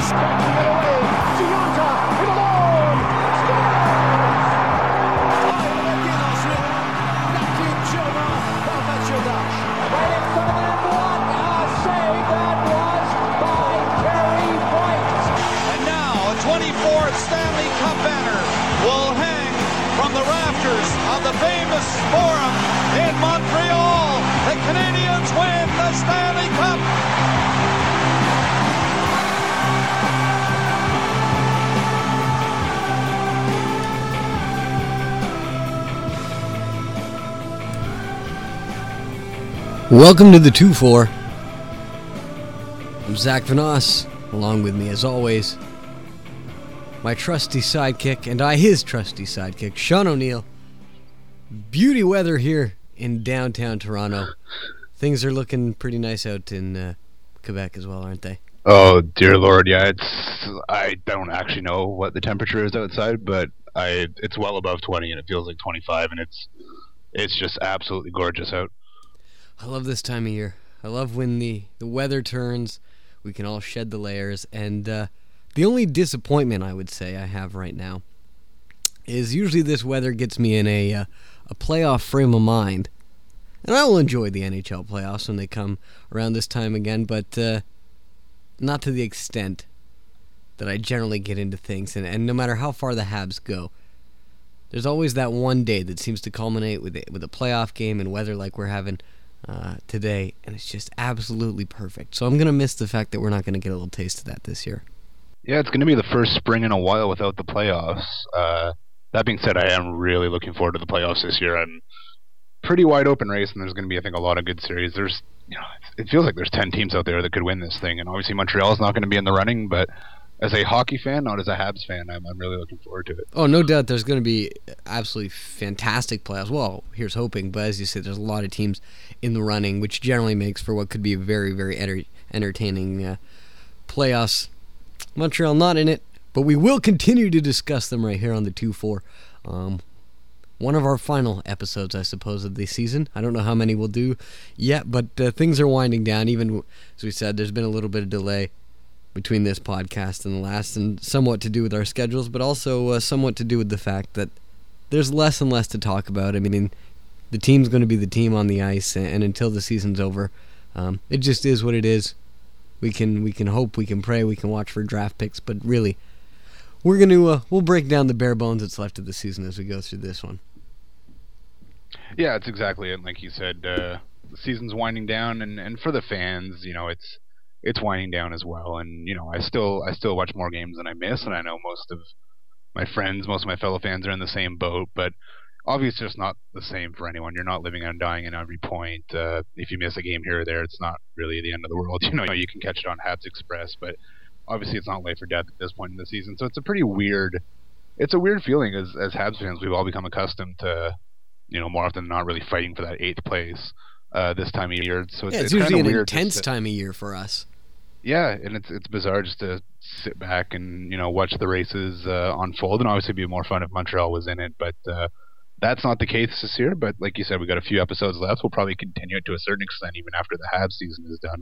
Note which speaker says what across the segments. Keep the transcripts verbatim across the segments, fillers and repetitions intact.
Speaker 1: Backing it away. Giunta in alone. Right in front of the number one. A save that was by Carey Price.
Speaker 2: And now a twenty-fourth Stanley Cup banner will hang from the rafters of the famous Forum in Montreal. The Canadiens win the Stanley Cup.
Speaker 3: Welcome to the two four. I'm Zach Vanoss, along with me as always, my trusty sidekick, and I his trusty sidekick, Sean O'Neill. Beauty weather here in downtown Toronto. Things are looking pretty nice out in uh, Quebec as well, aren't they?
Speaker 4: Oh dear Lord, yeah. It's I don't actually know what the temperature is outside, but I it's well above twenty, and it feels like twenty-five, and it's it's just absolutely gorgeous out.
Speaker 3: I love this time of year. I love when the, the weather turns, we can all shed the layers, and uh, the only disappointment I would say I have right now is usually this weather gets me in a uh, a playoff frame of mind, and I will enjoy the N H L playoffs when they come around this time again, but uh, not to the extent that I generally get into things, and, and no matter how far the Habs go, there's always that one day that seems to culminate with, with a playoff game and weather like we're having Uh, today, and it's just absolutely perfect. So I'm going to miss the fact that we're not going to get a little taste of that this year.
Speaker 4: Yeah, it's going to be the first spring in a while without the playoffs. Uh, that being said, I am really looking forward to the playoffs this year. I'm pretty wide open race, and there's going to be, I think, a lot of good series. There's, you know, it feels like there's ten teams out there that could win this thing, and obviously Montreal's not going to be in the running, but as a hockey fan, not as a Habs fan, I'm, I'm really looking forward to it.
Speaker 3: Oh, no doubt there's going to be absolutely fantastic playoffs. Well, here's hoping, but as you said, there's a lot of teams in the running, which generally makes for what could be a very, very enter- entertaining uh, playoffs. Montreal not in it, but we will continue to discuss them right here on the two four. Um, one of our final episodes, I suppose, of the season. I don't know how many we'll do yet, but uh, things are winding down. Even, as we said, there's been a little bit of delay between this podcast and the last, and somewhat to do with our schedules, but also uh, somewhat to do with the fact that there's less and less to talk about. I mean, the team's going to be the team on the ice, and, and until the season's over, um, it just is what it is. We can we can hope, we can pray, we can watch for draft picks, but really, we're going to uh, we'll break down the bare bones that's left of the season as we go through this one.
Speaker 4: Yeah, it's exactly it. Like you said, uh, the season's winding down, and, and for the fans, you know, it's it's winding down as well. And you know, I still I still watch more games than I miss, and I know most of my friends, most of my fellow fans are in the same boat. But obviously, it's not the same for anyone. You're not living and dying in every point. Uh, if you miss a game here or there, it's not really the end of the world. You know, you can catch it on Habs Express, but obviously, it's not life or death at this point in the season. So it's a pretty weird, it's a weird feeling as as Habs fans. We've all become accustomed to, you know, more often than not, really fighting for that eighth place uh, this time of year. So it's,
Speaker 3: yeah, it's,
Speaker 4: it's
Speaker 3: usually an
Speaker 4: weird
Speaker 3: intense
Speaker 4: to,
Speaker 3: time of year for us.
Speaker 4: Yeah, and it's it's bizarre just to sit back and, you know, watch the races uh, unfold. And obviously, it'd be more fun if Montreal was in it, but uh, that's not the case this year. But like you said, we got a few episodes left. We'll probably continue it to a certain extent even after the Habs season is done.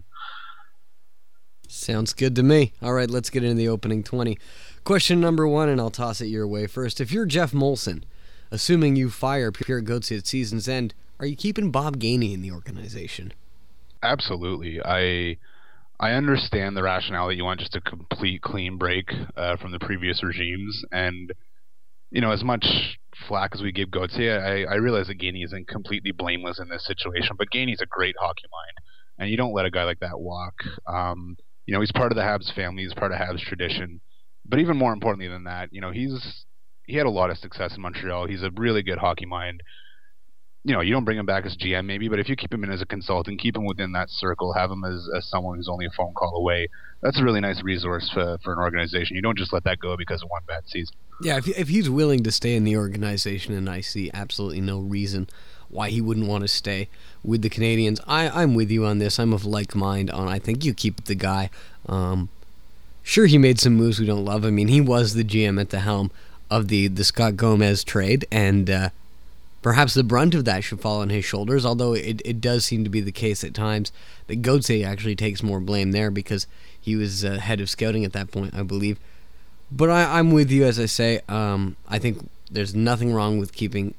Speaker 3: Sounds good to me. All right, let's get into the opening twenty. Question number one, and I'll toss it your way first. If you're Jeff Molson, assuming you fire Pierre Gauthier at season's end, are you keeping Bob Gainey in the organization?
Speaker 4: Absolutely. I I understand the rationale that you want just a complete clean break uh, from the previous regimes. And, you know, as much flack as we give Gauthier, I, I realize that Gainey isn't completely blameless in this situation, but Gainey's a great hockey mind, and you don't let a guy like that walk. Um, you know, he's part of the Habs family, he's part of Habs tradition. But even more importantly than that, you know, he's he had a lot of success in Montreal. He's a really good hockey mind. You know, you don't bring him back as G M maybe, but if you keep him in as a consultant, keep him within that circle, have him as, as someone who's only a phone call away, that's a really nice resource for, for an organization. You don't just let that go because of one bad season.
Speaker 3: Yeah, if if he's willing to stay in the organization, and I see absolutely no reason why he wouldn't want to stay with the Canadiens, I, I'm with you on this. I'm of like mind on I think you keep the guy. Um, sure, he made some moves we don't love. I mean, he was the G M at the helm of the, the Scott Gomez trade, and uh, perhaps the brunt of that should fall on his shoulders, although it, it does seem to be the case at times that Götze actually takes more blame there because he was uh, head of scouting at that point, I believe. But I, I'm with you, as I say. Um, I think there's nothing wrong with keeping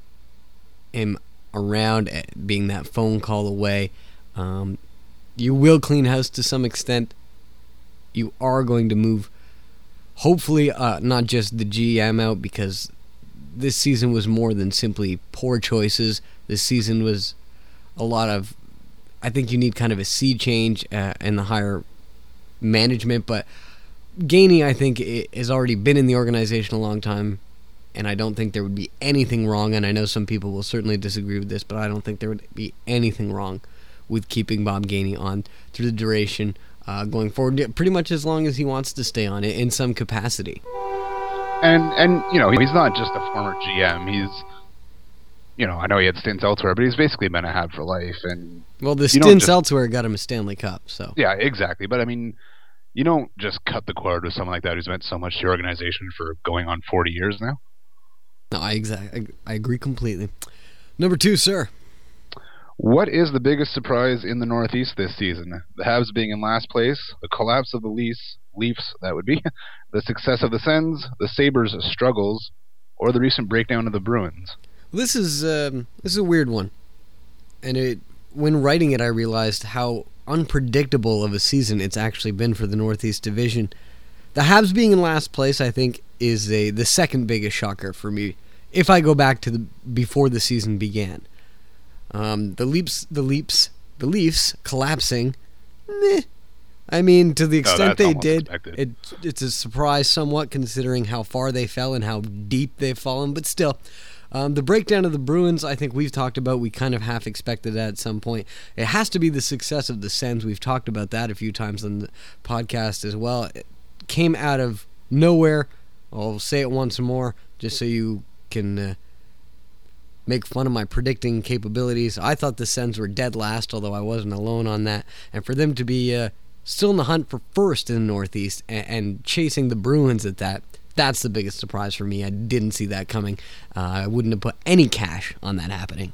Speaker 3: him around, being that phone call away. Um, you will clean house to some extent. You are going to move, hopefully, uh, not just the G M out, because this season was more than simply poor choices. This season was a lot of, I think you need kind of a sea change uh, in the higher management, but Gainey, I think, has already been in the organization a long time, and I don't think there would be anything wrong, and I know some people will certainly disagree with this, but I don't think there would be anything wrong with keeping Bob Gainey on through the duration, uh, going forward, pretty much as long as he wants to stay on it in some capacity.
Speaker 4: And, and you know, he's not just a former G M, he's, you know, I know he had stints elsewhere, but he's basically been a Hab for life, and...
Speaker 3: Well, the stints just, elsewhere got him a Stanley Cup, so...
Speaker 4: Yeah, exactly, but I mean... You don't just cut the cord with someone like that who's meant so much to your organization for going on forty years now.
Speaker 3: No, I exactly. I, I agree completely. Number two, sir.
Speaker 4: What is the biggest surprise in the Northeast this season? The Habs being in last place, the collapse of the Leafs, Leafs that would be, the success of the Sens, the Sabres' struggles, or the recent breakdown of the Bruins?
Speaker 3: This is um, this is a weird one, and it when writing it, I realized how unpredictable of a season it's actually been for the Northeast Division. The Habs being in last place, I think, is a the second biggest shocker for me. If I go back to the before the season began, um, the Leafs, the Leafs, the Leafs collapsing. Meh. I mean, to the extent
Speaker 4: no,
Speaker 3: they did, it, it's a surprise somewhat considering how far they fell and how deep they've fallen. But still. Um, the breakdown of the Bruins, I think we've talked about. We kind of half expected that at some point. It has to be the success of the Sens. We've talked about that a few times on the podcast as well. It came out of nowhere. I'll say it once more just so you can uh, make fun of my predicting capabilities. I thought the Sens were dead last, although I wasn't alone on that. And for them to be uh, still in the hunt for first in the Northeast and, and chasing the Bruins at that, that's the biggest surprise for me. I didn't see that coming. Uh, I wouldn't have put any cash on that happening.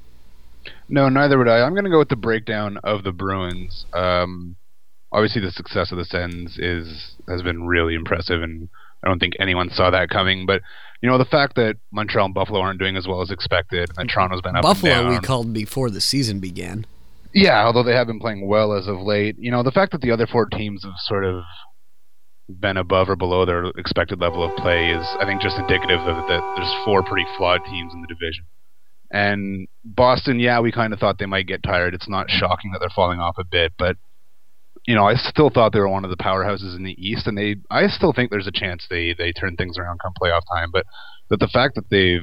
Speaker 4: No, neither would I. I'm going to go with the breakdown of the Bruins. Um, obviously, the success of the Sens is has been really impressive, and I don't think anyone saw that coming. But you know, the fact that Montreal and Buffalo aren't doing as well as expected, and that Toronto's been up
Speaker 3: Buffalo
Speaker 4: and down.
Speaker 3: we called before the season began.
Speaker 4: Yeah, although they have been playing well as of late. You know, the fact that the other four teams have sort of been above or below their expected level of play is, I think, just indicative of that there's four pretty flawed teams in the division. And Boston, yeah, we kind of thought they might get tired. It's not shocking that they're falling off a bit, but you know, I still thought they were one of the powerhouses in the East, and they, I still think there's a chance they they turn things around come playoff time. But but the fact that they've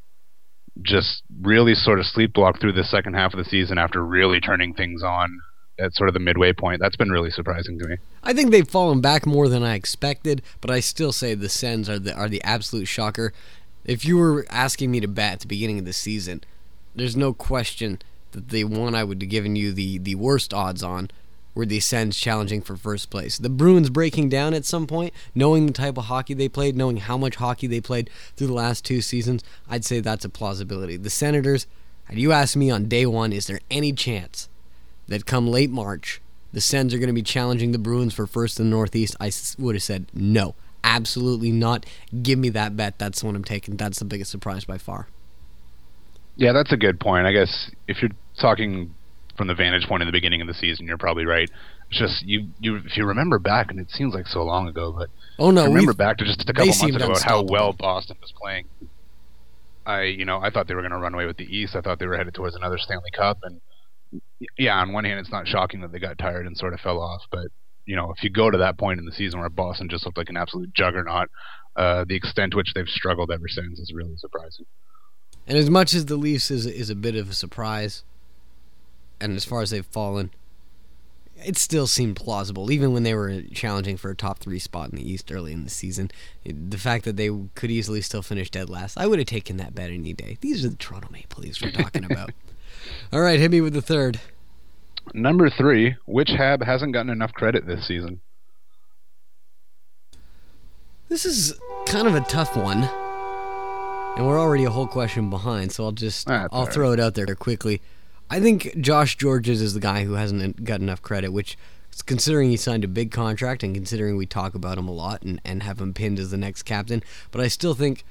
Speaker 4: just really sort of sleepwalked through the second half of the season after really turning things on at sort of the midway point, that's been really surprising to me.
Speaker 3: I think they've fallen back more than I expected, but I still say the Sens are the are the absolute shocker. If you were asking me to bet at the beginning of the season, there's no question that the one I would have given you the, the worst odds on were the Sens challenging for first place. The Bruins breaking down at some point, knowing the type of hockey they played, knowing how much hockey they played through the last two seasons, I'd say that's a plausibility. The Senators, had you asked me on day one, is there any chance that come late March, the Sens are going to be challenging the Bruins for first in the Northeast, I would have said no. Absolutely not. Give me that bet. That's the one I'm taking. That's the biggest surprise by far.
Speaker 4: Yeah, that's a good point. I guess if you're talking from the vantage point in the beginning of the season, you're probably right. It's just, you, you if you remember back, and it seems like so long ago, but
Speaker 3: oh no,
Speaker 4: remember back to just a couple months ago about how well
Speaker 3: them.
Speaker 4: Boston was playing. I, you know, I thought they were going to run away with the East. I thought they were headed towards another Stanley Cup, and yeah, on one hand, it's not shocking that they got tired and sort of fell off, but you know, if you go to that point in the season where Boston just looked like an absolute juggernaut, uh, the extent to which they've struggled ever since is really surprising.
Speaker 3: And as much as the Leafs is is a bit of a surprise, and as far as they've fallen, it still seemed plausible, even when they were challenging for a top three spot in the East early in the season. The fact that they could easily still finish dead last, I would have taken that bet any day. These are the Toronto Maple Leafs we're talking about. All right, hit me with the third.
Speaker 4: Number three, which Hab hasn't gotten enough credit this season?
Speaker 3: This is kind of a tough one. and we're already a whole question behind, so I'll just
Speaker 4: That's
Speaker 3: I'll
Speaker 4: all right.
Speaker 3: throw it out there quickly. I think Josh Georges is the guy who hasn't got enough credit, which, considering he signed a big contract and considering we talk about him a lot and, and have him pinned as the next captain, but I still think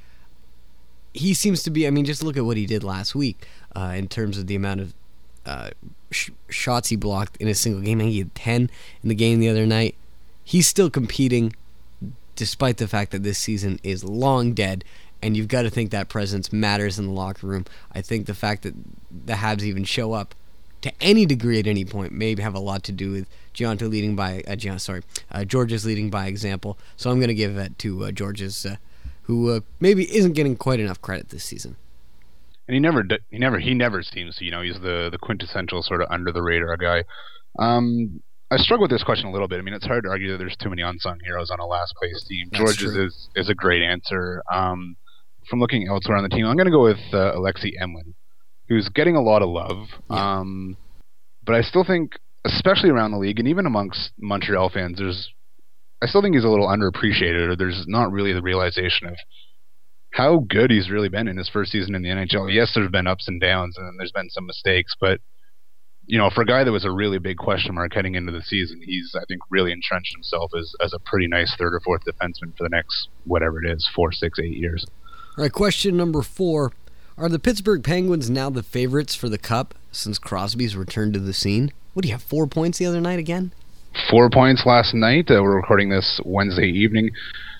Speaker 3: he seems to be, I mean, just look at what he did last week uh, in terms of the amount of uh, sh- shots he blocked in a single game. I think he had ten in the game the other night. He's still competing despite the fact that this season is long dead, and you've got to think that presence matters in the locker room. I think the fact that the Habs even show up to any degree at any point may have a lot to do with Gianto leading by, uh, Gian, sorry, uh, Georges leading by example. So I'm going to give that to uh, Georges, uh, who uh, maybe isn't getting quite enough credit this season.
Speaker 4: And he never, d- he never, he never seems to. You know, he's the the quintessential sort of under the radar guy. Um, I struggle with this question a little bit. I mean, it's hard to argue that there's too many unsung heroes on a last place team.
Speaker 3: That's
Speaker 4: Georges
Speaker 3: true.
Speaker 4: is is a great answer. Um, from looking elsewhere on the team, I'm going to go with uh, Alexei Emlin, who's getting a lot of love.
Speaker 3: Yeah.
Speaker 4: Um, but I still think, especially around the league and even amongst Montreal fans, there's, I still think he's a little underappreciated, or there's not really the realization of how good he's really been in his first season in the N H L. Yes, there's been ups and downs, and there's been some mistakes, but you know, for a guy that was a really big question mark heading into the season, he's, I think, really entrenched himself as, as a pretty nice third or fourth defenseman for the next, whatever it is, four, six, eight years.
Speaker 3: All right, question number four. Are the Pittsburgh Penguins now the favorites for the Cup since Crosby's returned to the scene? What do you have, four points the other night again?
Speaker 4: Four points last night. Uh, we're recording this Wednesday evening.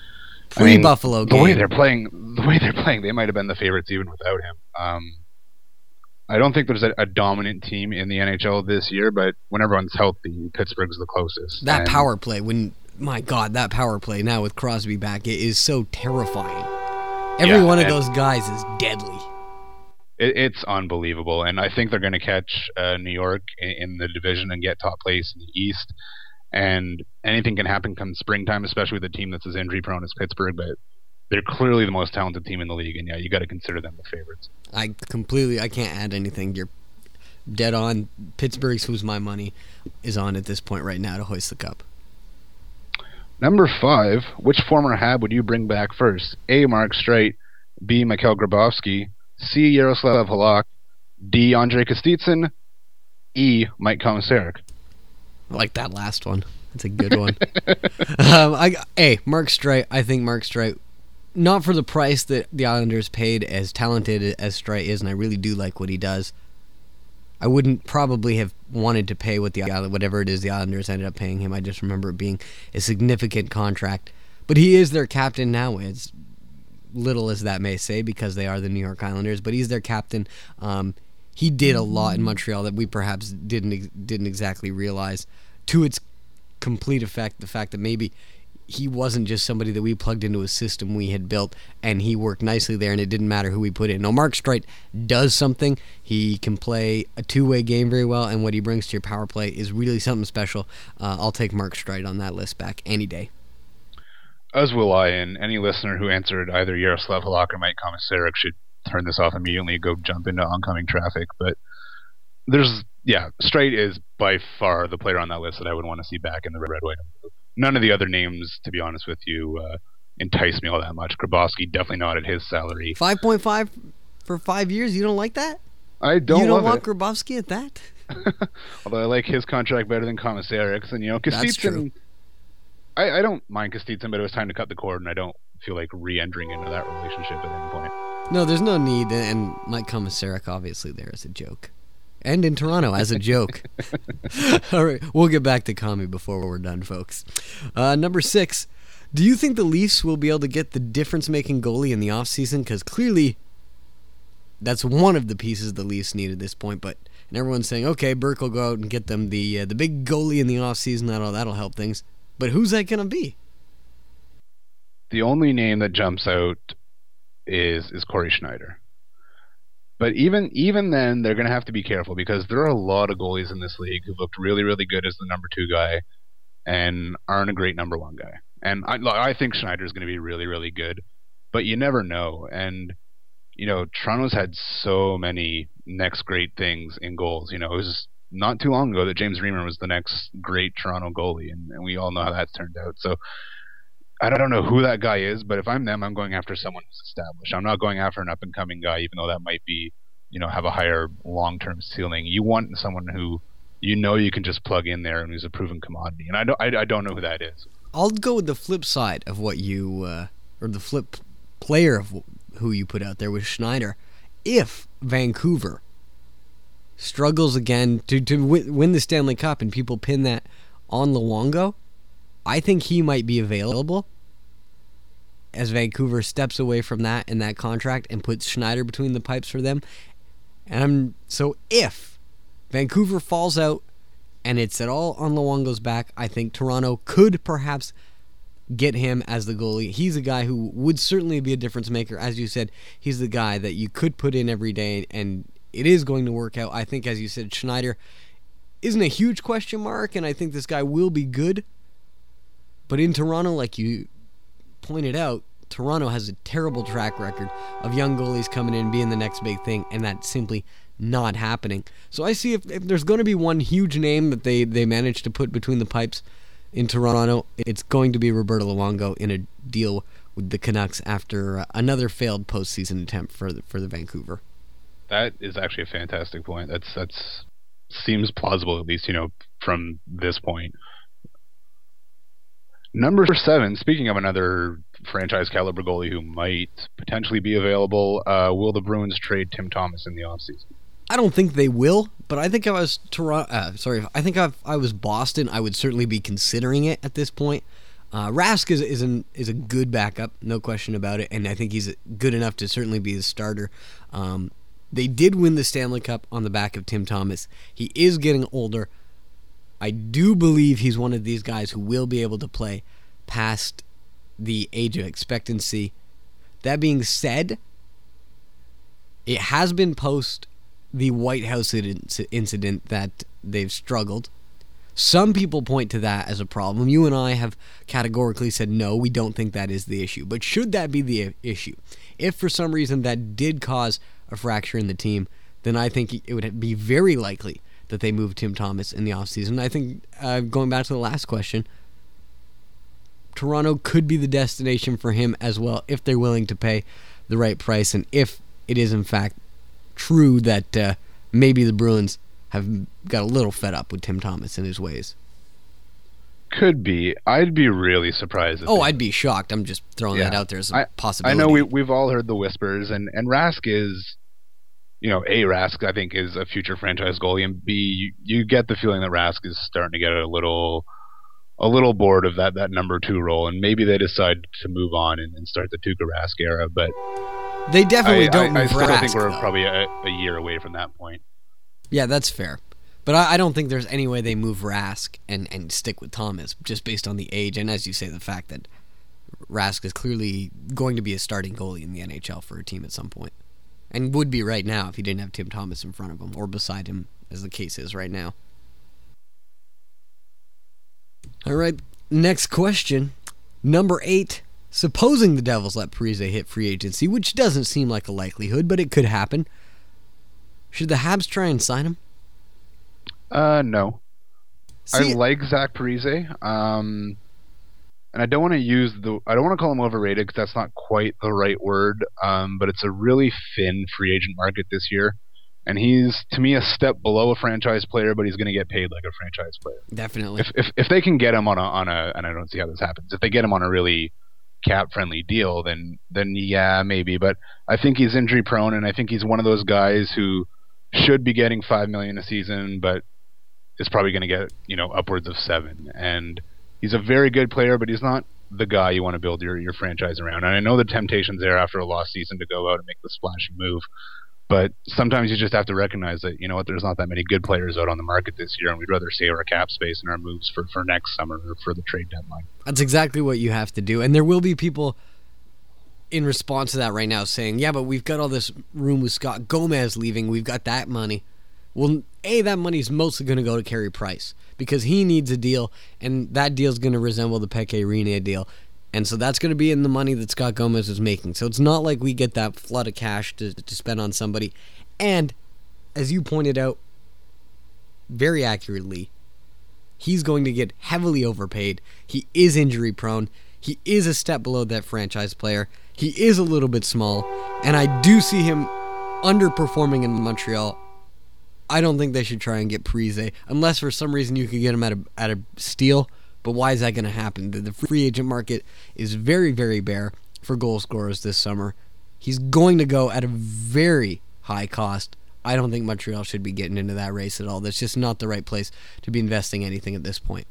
Speaker 4: I
Speaker 3: Pre
Speaker 4: mean,
Speaker 3: Buffalo
Speaker 4: the
Speaker 3: game.
Speaker 4: way they're playing, the way they're playing, they might have been the favorites even without him. Um, I don't think there's a, a dominant team in the N H L this year, but when everyone's healthy, Pittsburgh's the closest.
Speaker 3: That
Speaker 4: And
Speaker 3: power play, when my God, that power play now with Crosby back, it is so terrifying. Every
Speaker 4: Yeah,
Speaker 3: one of
Speaker 4: and-
Speaker 3: those guys is deadly.
Speaker 4: It, it's unbelievable, and I think they're going to catch uh, New York in, in the division and get top place in the East. And anything can happen come springtime, especially with a team that's as injury prone as Pittsburgh. But they're clearly the most talented team in the league, and yeah, you got to consider them the favorites.
Speaker 3: I completely, I can't add anything. You're dead on. Pittsburgh's who's my money is on at this point right now to hoist the cup.
Speaker 4: Number five, which former Hab would you bring back first? A. Mark Streit, B. Mikhail Grabovski, C. Yaroslav Halak, D. Andre Kostitsyn, E. Mike Komisarek.
Speaker 3: I like that last one. That's a good one. um, I, hey, Mark Streit. I think Mark Streit, not for the price that the Islanders paid, as talented as Streit is, and I really do like what he does. I wouldn't probably have wanted to pay what the whatever it is the Islanders ended up paying him. I just remember it being a significant contract. But he is their captain now. As little as that may say, because they are the New York Islanders, but he's their captain. Um, he did a lot in Montreal that we perhaps didn't didn't exactly realize to its complete effect. The fact that maybe he wasn't just somebody that we plugged into a system we had built and he worked nicely there and it didn't matter who we put in. No, Mark Streit does something. He can play a two-way game very well, and what he brings to your power play is really something special. Uh, I'll take Mark Streit on that list back any day.
Speaker 4: As will I, and any listener who answered either Yaroslav Halak or Mike Komisarek should turn this off immediately and go jump into oncoming traffic. But there's, yeah, Streit is by far the player on that list that I would want to see back in the red, white, and blue. None of the other names, to be honest with you, uh, entice me all that much. Grabowski, definitely not at his salary.
Speaker 3: five point five for five years? You don't like that?
Speaker 4: I don't
Speaker 3: You don't
Speaker 4: love
Speaker 3: want
Speaker 4: it.
Speaker 3: Grabowski at that?
Speaker 4: Although I like his contract better than Komisarek's, and you know,
Speaker 3: That's true.
Speaker 4: Kostitsyn. I, I don't mind Kostitsyn, but it was time to cut the cord, and I don't feel like re-entering into that relationship at any point.
Speaker 3: No, there's no need, and Mike Komisarek obviously there as a joke. And in Toronto as a joke. All right, we'll get back to Kami before we're done, folks. Uh, number six, do you think the Leafs will be able to get the difference-making goalie in the offseason? Because clearly that's one of the pieces the Leafs need at this point, but and everyone's saying, okay, Burke will go out and get them the uh, the big goalie in the offseason, that'll, that'll help things. But who's that going to be?
Speaker 4: The only name that jumps out is is Corey Schneider. But even even then, they're going to have to be careful because there are a lot of goalies in this league who looked really, really good as the number two guy and aren't a great number one guy. And I, I think Schneider's going to be really, really good, but you never know. And, you know, Toronto's had so many next great things in goals. You know, it was not too long ago that James Reimer was the next great Toronto goalie, and, and we all know how that's turned out. So I don't know who that guy is, but if I'm them, I'm going after someone who's established. I'm not going after an up-and-coming guy, even though that might be, you know, have a higher long-term ceiling. You want someone who you know you can just plug in there and who's a proven commodity. And I don't, I, I don't know who that is.
Speaker 3: I'll go with the flip side of what you, uh, or the flip player of who you put out there with Schneider. If Vancouver struggles again to, to win, win the Stanley Cup and people pin that on Luongo, I think he might be available as Vancouver steps away from that and that contract and puts Schneider between the pipes for them. And I'm so if Vancouver falls out and it's at all on Luongo's back, I think Toronto could perhaps get him as the goalie. He's a guy who would certainly be a difference maker. As you said, he's the guy that you could put in every day, and it is going to work out. I think, as you said, Schneider isn't a huge question mark, and I think this guy will be good. But in Toronto, like you pointed out, Toronto has a terrible track record of young goalies coming in and being the next big thing, and that's simply not happening. So I see if, if there's going to be one huge name that they, they manage to put between the pipes in Toronto, it's going to be Roberto Luongo in a deal with the Canucks after uh, another failed postseason attempt for the, for the Vancouver.
Speaker 4: That is actually a fantastic point. That's that's seems plausible, at least, you know, from this point. Number seven, speaking of another franchise caliber goalie who might potentially be available, uh, will the Bruins trade Tim Thomas in the offseason?
Speaker 3: I don't think they will, but I think if I was Toronto, uh, sorry, I think if I was Boston, I would certainly be considering it at this point. Uh, Rask is is, an, is a good backup, no question about it, and I think he's good enough to certainly be the starter. Um, they did win the Stanley Cup on the back of Tim Thomas. He is getting older. I do believe he's one of these guys who will be able to play past the age of expectancy. That being said, it has been post the White House incident that they've struggled. Some people point to that as a problem. You and I have categorically said no, we don't think that is the issue. But should that be the issue, if for some reason that did cause a fracture in the team, then I think it would be very likely that they move Tim Thomas in the offseason. I think, uh, going back to the last question, Toronto could be the destination for him as well if they're willing to pay the right price, and if it is in fact true that uh, maybe the Bruins have got a little fed up with Tim Thomas and his ways.
Speaker 4: Could be. I'd be really surprised.
Speaker 3: Oh, I'd be shocked. I'm just throwing yeah. that out there as a
Speaker 4: I,
Speaker 3: possibility.
Speaker 4: I know we, we've all heard the whispers, and, and Rask is, you know, A, Rask, I think, is a future franchise goalie, and B, you, you get the feeling that Rask is starting to get a little a little bored of that, that number two role, and maybe they decide to move on and, and start the Tuukka Rask era, but
Speaker 3: they definitely
Speaker 4: I,
Speaker 3: don't
Speaker 4: I,
Speaker 3: move
Speaker 4: I still
Speaker 3: Rask,
Speaker 4: think we're
Speaker 3: though.
Speaker 4: probably a, a year away from that point.
Speaker 3: Yeah, that's fair. But I, I don't think there's any way they move Rask and, and stick with Thomas, just based on the age, and as you say, the fact that Rask is clearly going to be a starting goalie in the N H L for a team at some point. And would be right now if he didn't have Tim Thomas in front of him, or beside him, as the case is right now. All right, next question. Number eight. Supposing the Devils let Parise hit free agency, which doesn't seem like a likelihood, but it could happen, should the Habs try and sign him?
Speaker 4: Uh, no.
Speaker 3: See,
Speaker 4: I like Zach Parise, um, and I don't want to use the. I don't want to call him overrated because that's not quite the right word. Um, but it's a really thin free agent market this year, and he's to me a step below a franchise player, but he's going to get paid like a franchise player.
Speaker 3: Definitely.
Speaker 4: If if if they can get him on a on a, and I don't see how this happens. If they get him on a really cap friendly deal, then then yeah, maybe. But I think he's injury prone, and I think he's one of those guys who should be getting five million a season, but is probably going to get, you know, upwards of seven. And he's a very good player, but he's not the guy you want to build your, your franchise around. And I know the temptation's there after a lost season to go out and make the splashing move, but sometimes you just have to recognize that, you know what, there's not that many good players out on the market this year, and we'd rather save our cap space and our moves for, for next summer or for the trade deadline. That's
Speaker 3: exactly what you have to do. And there will be people in response to that right now saying, yeah, but we've got all this room with Scott Gomez leaving. We've got that money. Well, A, that money's mostly going to go to Carey Price because he needs a deal, and that deal's going to resemble the Pekka Rinne deal. And so that's going to be in the money that Scott Gomez is making. So it's not like we get that flood of cash to, to spend on somebody. And as you pointed out very accurately, he's going to get heavily overpaid. He is injury prone. He is a step below that franchise player. He is a little bit small, and I do see him underperforming in Montreal. I don't think they should try and get Parise, unless for some reason you could get him at a at a steal. But why is that going to happen? The, the free agent market is very, very bare for goal scorers this summer. He's going to go at a very high cost. I don't think Montreal should be getting into that race at all. That's just not the right place to be investing anything at this point.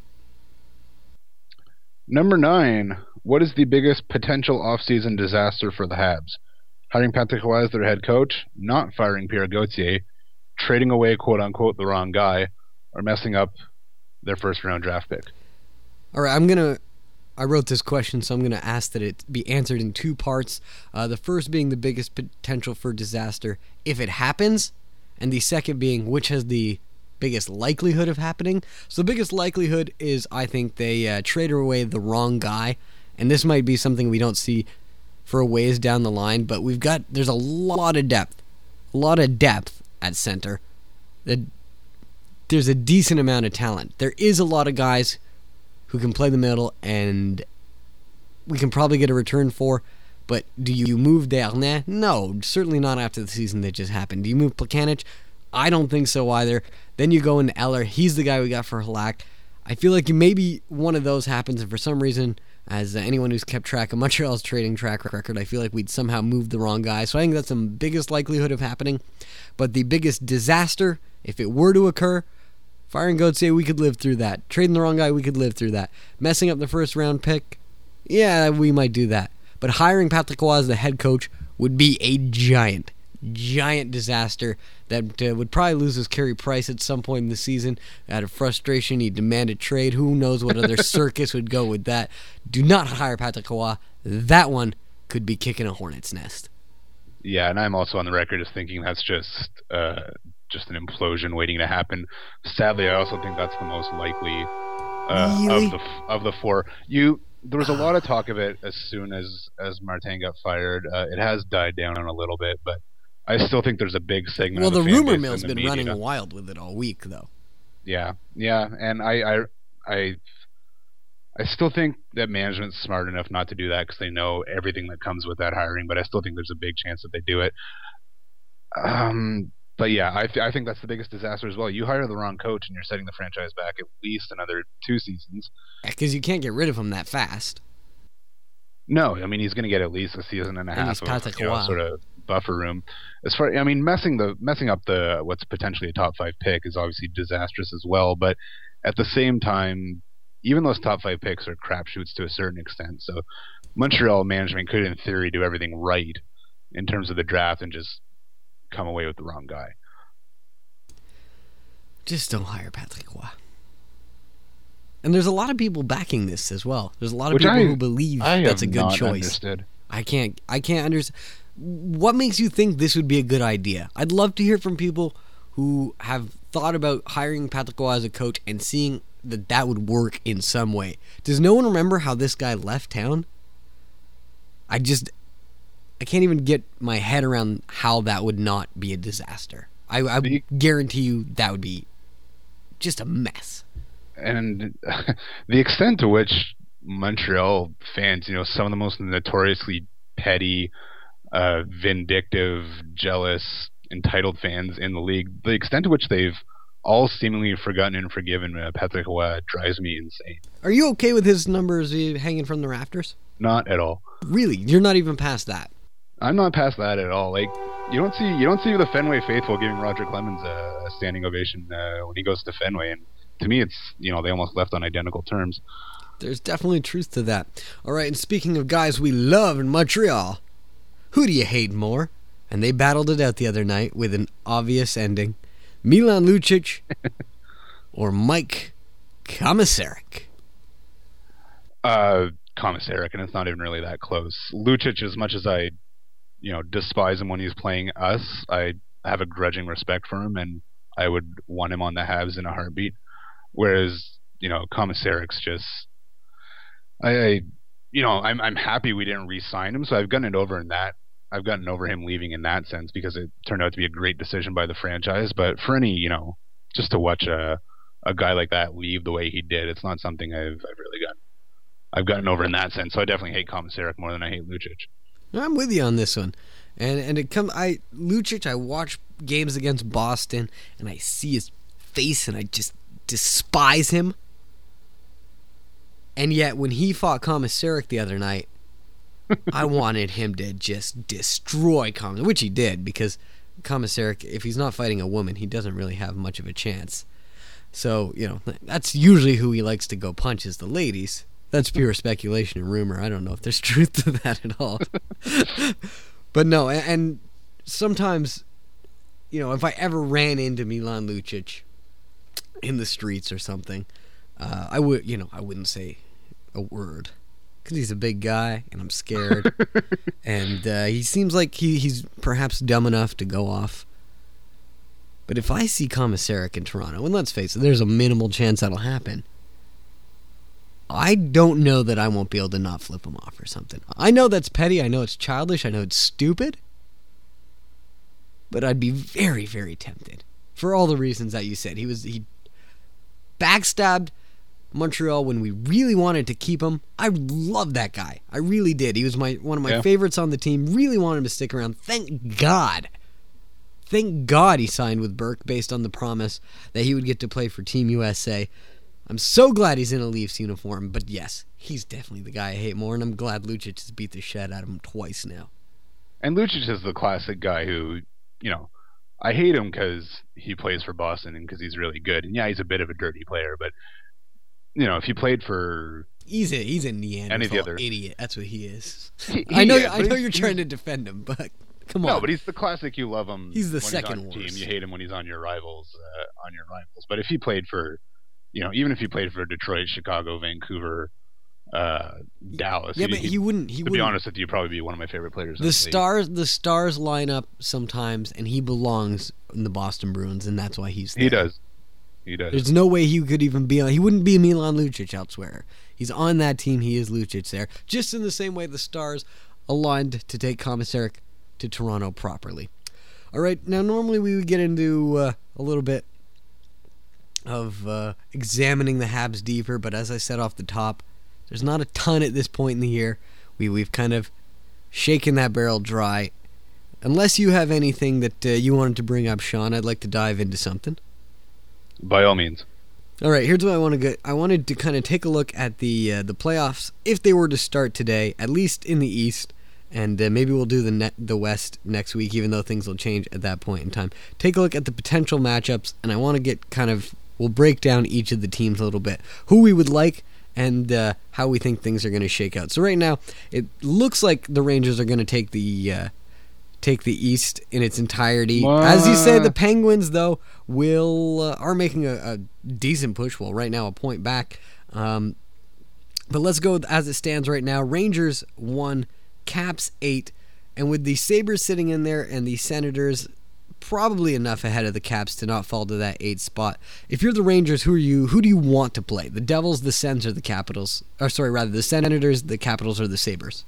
Speaker 4: Number nine, what is the biggest potential offseason disaster for the Habs? Hiring Patrick Roy as their head coach, not firing Pierre Gauthier, trading away quote-unquote the wrong guy, or messing up their first-round draft pick?
Speaker 3: All right, I'm going to... I wrote this question, so I'm going to ask that it be answered in two parts. Uh, the first being the biggest potential for disaster if it happens, and the second being which has the biggest likelihood of happening. So the biggest likelihood is I think they uh, trade away the wrong guy, and this might be something we don't see for a ways down the line, but we've got, there's a lot of depth, a lot of depth at center. There's a decent amount of talent. There is a lot of guys who can play the middle, and we can probably get a return for. But do you move Darnay? No, certainly not after the season that just happened. Do you move Plekanec? I don't think so either. Then you go into Eller. He's the guy we got for Halak. I feel like maybe one of those happens, and for some reason, as anyone who's kept track of Montreal's trading track record, I feel like we'd somehow move the wrong guy. So I think that's the biggest likelihood of happening. But the biggest disaster, if it were to occur, firing Gauthier, we could live through that. Trading the wrong guy, we could live through that. Messing up the first round pick, yeah, we might do that. But hiring Patrick Roy as the head coach would be a giant, giant disaster that uh, would probably lose his Carey Price at some point in the season. Out of frustration, he demanded trade. Who knows what other circus would go with that. Do not hire Patrick Roy. That one could be kicking a hornet's nest.
Speaker 4: Yeah, and I'm also on the record as thinking that's just... Uh, just an implosion waiting to happen. Sadly, I also think that's the most likely uh,
Speaker 3: really?
Speaker 4: of the of the four. You there was a lot of talk of it as soon as as Martin got fired. Uh, it has died down a little bit, but I still think there's a big segment.
Speaker 3: Well,
Speaker 4: of the,
Speaker 3: the
Speaker 4: fan
Speaker 3: rumor
Speaker 4: base
Speaker 3: mill's
Speaker 4: and the
Speaker 3: been
Speaker 4: media.
Speaker 3: running wild with it all week, though.
Speaker 4: Yeah, yeah, and I I I, I still think that management's smart enough not to do that because they know everything that comes with that hiring. But I still think there's a big chance that they do it. Um. But yeah, I, th- I think that's the biggest disaster as well. You hire the wrong coach and you're setting the franchise back at least another two seasons.
Speaker 3: Because you can't get rid of him that fast.
Speaker 4: No, I mean he's going to get at least a season and a
Speaker 3: And
Speaker 4: half
Speaker 3: he's Patrick
Speaker 4: of you know,
Speaker 3: Roy.
Speaker 4: sort of buffer room. As far, I mean, messing the messing up the what's potentially a top five pick is obviously disastrous as well. But at the same time, even those top five picks are crapshoots to a certain extent. So Montreal management could, in theory, do everything right in terms of the draft and just come away with the wrong guy.
Speaker 3: Just don't hire Patrick Roy. And there's a lot of people backing this as well. There's a lot of
Speaker 4: Which
Speaker 3: people
Speaker 4: I-
Speaker 3: who believe
Speaker 4: I
Speaker 3: that's a
Speaker 4: have
Speaker 3: good
Speaker 4: not
Speaker 3: choice.
Speaker 4: understood.
Speaker 3: I can't I can't understand. What makes you think this would be a good idea? I'd love to hear from people who have thought about hiring Patrick Roy as a coach and seeing that that would work in some way. Does no one remember how this guy left town? I just I can't even get my head around how that would not be a disaster. I, I
Speaker 4: The-
Speaker 3: guarantee you that would be just a mess.
Speaker 4: And the extent to which Montreal fans, you know, some of the most notoriously petty, uh, vindictive, jealous, entitled fans in the league, the extent to which they've all seemingly forgotten and forgiven uh, Patrick Roy drives me insane.
Speaker 3: Are you okay with his numbers uh, hanging from the rafters?
Speaker 4: Not at all.
Speaker 3: Really? You're not even past that?
Speaker 4: I'm not past that at all. Like you don't see you don't see the Fenway faithful giving Roger Clemens a, a standing ovation uh, when he goes to Fenway, and to me, it's you know they almost left on identical terms.
Speaker 3: There's definitely truth to that. All right, and speaking of guys we love in Montreal, who do you hate more? And they battled it out the other night with an obvious ending. Milan Lucic or Mike Komisarek?
Speaker 4: Uh, Komisarek, and it's not even really that close. Lucic, as much as I, you know, despise him when he's playing us, I have a grudging respect for him, and I would want him on the Habs in a heartbeat. Whereas, you know, Komisarek's just, I, I, you know, I'm I'm happy we didn't re-sign him, so I've gotten it over in that. I've gotten over him leaving in that sense because it turned out to be a great decision by the franchise. But for any, you know, just to watch a a guy like that leave the way he did, it's not something I've I've really gotten I've gotten over in that sense. So I definitely hate Komisarek more than I hate Lucic.
Speaker 3: I'm with you on this one, and and it come I Lucic. I watch games against Boston, and I see his face, and I just despise him. And yet, when he fought Komisarek the other night, I wanted him to just destroy Komisarek, which he did, because Komisarek, if he's not fighting a woman, he doesn't really have much of a chance. So, you know, that's usually who he likes to go punch is the ladies. That's pure speculation and rumor. I don't know if there's truth to that at all. But no, and sometimes, you know, if I ever ran into Milan Lucic in the streets or something, uh, I would, you know, I wouldn't say a word. Because he's a big guy, and I'm scared. and uh, he seems like he, he's perhaps dumb enough to go off. But if I see Komisarek in Toronto, and let's face it, there's a minimal chance that'll happen, I don't know that I won't be able to not flip him off or something. I know that's petty, I know it's childish, I know it's stupid, but I'd be very, very tempted. For all the reasons that you said. He was he backstabbed Montreal when we really wanted to keep him. I loved that guy. I really did. He was my one of my yeah. favorites on the team. Really wanted him to stick around. Thank God. Thank God he signed with Burke based on the promise that he would get to play for Team U S A. I'm so glad he's in a Leafs uniform, but yes, he's definitely the guy I hate more, and I'm glad Lucic has beat the shit out of him twice now.
Speaker 4: And Lucic is the classic guy who, you know, I hate him because he plays for Boston and because he's really good. And yeah, he's a bit of a dirty player, but you know, if he played for
Speaker 3: he's a he's a Neanderthal
Speaker 4: other...
Speaker 3: idiot. That's what he is.
Speaker 4: He, he
Speaker 3: I know
Speaker 4: is,
Speaker 3: I know you're trying to defend him, but come on.
Speaker 4: No, but he's the classic. You love him.
Speaker 3: He's the
Speaker 4: when
Speaker 3: second
Speaker 4: he's on
Speaker 3: worst.
Speaker 4: Team. You hate him when he's on your rivals. Uh, on your rivals. But if he played for, you know, even if he played for Detroit, Chicago, Vancouver, uh, Dallas,
Speaker 3: yeah,
Speaker 4: he,
Speaker 3: but he, he wouldn't. He
Speaker 4: to
Speaker 3: wouldn't.
Speaker 4: be honest with you, probably be one of my favorite players.
Speaker 3: The stars, the stars line up sometimes, and he belongs in the Boston Bruins, and that's why he's there.
Speaker 4: He does. He does.
Speaker 3: There's no way he could even be on. He wouldn't be Milan Lucic elsewhere. He's on that team. He is Lucic there. Just in the same way the Stars aligned to take Komisarek to Toronto properly. All right, now normally we would get into uh, a little bit of uh, examining the Habs deeper, but as I said off the top, there's not a ton at this point in the year. We, we've kind of shaken that barrel dry. Unless you have anything that uh, you wanted to bring up, Sean, I'd like to dive into something.
Speaker 4: By all means.
Speaker 3: All right, here's what I want to get. I wanted to kind of take a look at the uh, the playoffs if they were to start today, at least in the East, and uh, maybe we'll do the net, the West next week, even though things will change at that point in time. Take a look at the potential matchups, and I want to get kind of we'll break down each of the teams a little bit, who we would like, and uh, how we think things are going to shake out. So right now, it looks like the Rangers are going to take the. Uh, take the East in its entirety.
Speaker 4: What?
Speaker 3: As you say, the Penguins, though, will uh, are making a, a decent push. Well, right now, a point back. Um, but let's go as it stands right now. Rangers one, Caps eight, and with the Sabres sitting in there and the Senators probably enough ahead of the Caps to not fall to that eighth spot. If you're the Rangers, who are you? Who do you want to play? The Devils, the Sens, or the Capitals? Or sorry, rather the Senators, the Capitals, or the Sabres?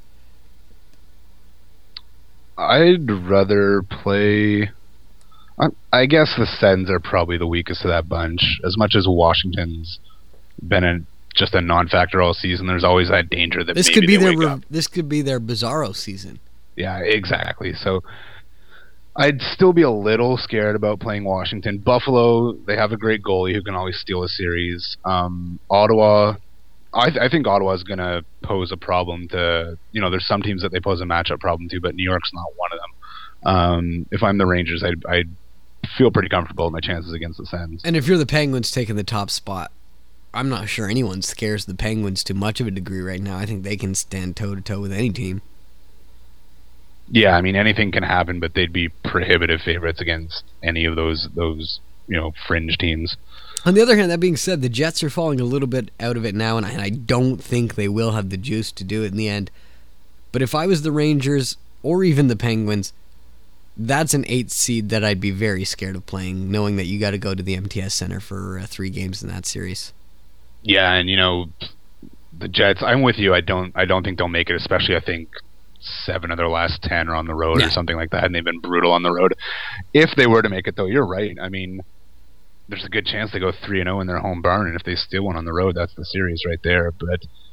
Speaker 4: I'd rather play. I guess the Sens are probably the weakest of that bunch. As much as Washington's been a, just a non-factor all season, there's always that danger that
Speaker 3: this
Speaker 4: maybe
Speaker 3: could be
Speaker 4: they
Speaker 3: their
Speaker 4: wake
Speaker 3: re-
Speaker 4: up.
Speaker 3: this could be their Bizarro season.
Speaker 4: Yeah, exactly. So I'd still be a little scared about playing Washington. Buffalo, they have a great goalie who can always steal a series. Um, Ottawa. I, th- I think Ottawa is going to pose a problem to, you know, there's some teams that they pose a matchup problem to, but New York's not one of them. Um, if I'm the Rangers, I'd, I'd feel pretty comfortable with my chances against the Sens.
Speaker 3: And if you're the Penguins taking the top spot, I'm not sure anyone scares the Penguins to much of a degree right now. I think they can stand toe-to-toe with any team.
Speaker 4: Yeah, I mean, anything can happen, but they'd be prohibitive favorites against any of those, those you know, fringe teams.
Speaker 3: On the other hand, that being said, the Jets are falling a little bit out of it now, and I, and I don't think they will have the juice to do it in the end. But if I was the Rangers, or even the Penguins, that's an eighth seed that I'd be very scared of playing, knowing that you got to go to the M T S Center for uh, three games in that series.
Speaker 4: Yeah, and you know, the Jets, I'm with you. I don't I don't think they'll make it, especially I think seven of their last ten are on the road yeah. or something like that, and they've been brutal on the road. If they were to make it, though, you're right. I mean, there's a good chance they go three and oh in their home barn, and if they steal one on the road, that's the series right there. But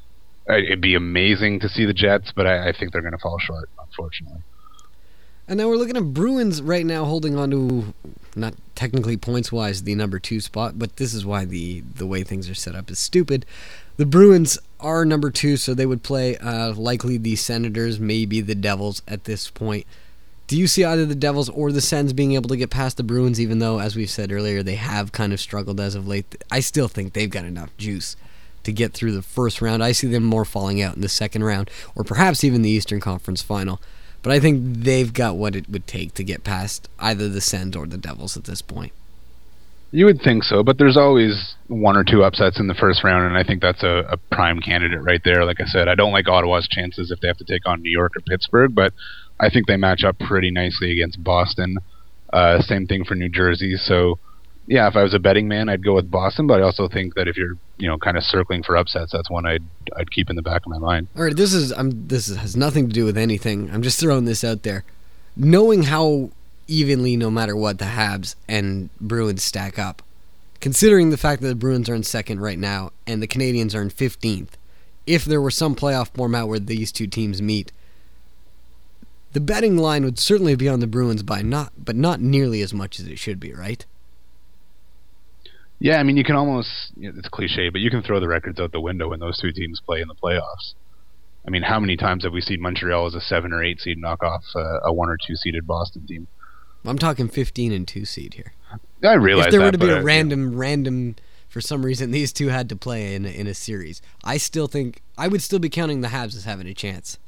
Speaker 4: it'd be amazing to see the Jets, but I, I think they're going to fall short, unfortunately.
Speaker 3: And then we're looking at Bruins right now holding on to, not technically points-wise, the number two spot, but this is why the, the way things are set up is stupid. The Bruins are number two, so they would play uh, likely the Senators, maybe the Devils at this point. Do you see either the Devils or the Sens being able to get past the Bruins, even though, as we've said earlier, they have kind of struggled as of late? I still think they've got enough juice to get through the first round. I see them more falling out in the second round, or perhaps even the Eastern Conference Final. But I think they've got what it would take to get past either the Sens or the Devils at this point.
Speaker 4: You would think so, but there's always one or two upsets in the first round, and I think that's a, a prime candidate right there. Like I said, I don't like Ottawa's chances if they have to take on New York or Pittsburgh, but I think they match up pretty nicely against Boston. Uh, same thing for New Jersey. So, yeah, if I was a betting man, I'd go with Boston, but I also think that if you're, you know, kind of circling for upsets, that's one I'd I'd keep in the back of my mind.
Speaker 3: All right, this is I'm this has nothing to do with anything. I'm just throwing this out there. Knowing how evenly, no matter what, the Habs and Bruins stack up, considering the fact that the Bruins are in second right now and the Canadiens are in fifteenth, if there were some playoff format where these two teams meet, the betting line would certainly be on the Bruins by not, but not nearly as much as it should be, right?
Speaker 4: Yeah, I mean, you can almost, it's cliche, but you can throw the records out the window when those two teams play in the playoffs. I mean, how many times have we seen Montreal as a seven or eight seed knock off uh, a one or two seeded Boston team?
Speaker 3: I'm talking fifteen and two seed here.
Speaker 4: I realize that.
Speaker 3: If there were to
Speaker 4: but,
Speaker 3: be a
Speaker 4: uh,
Speaker 3: random,
Speaker 4: you know.
Speaker 3: random, for some reason, these two had to play in a, in a series, I still think, I would still be counting the Habs as having a chance.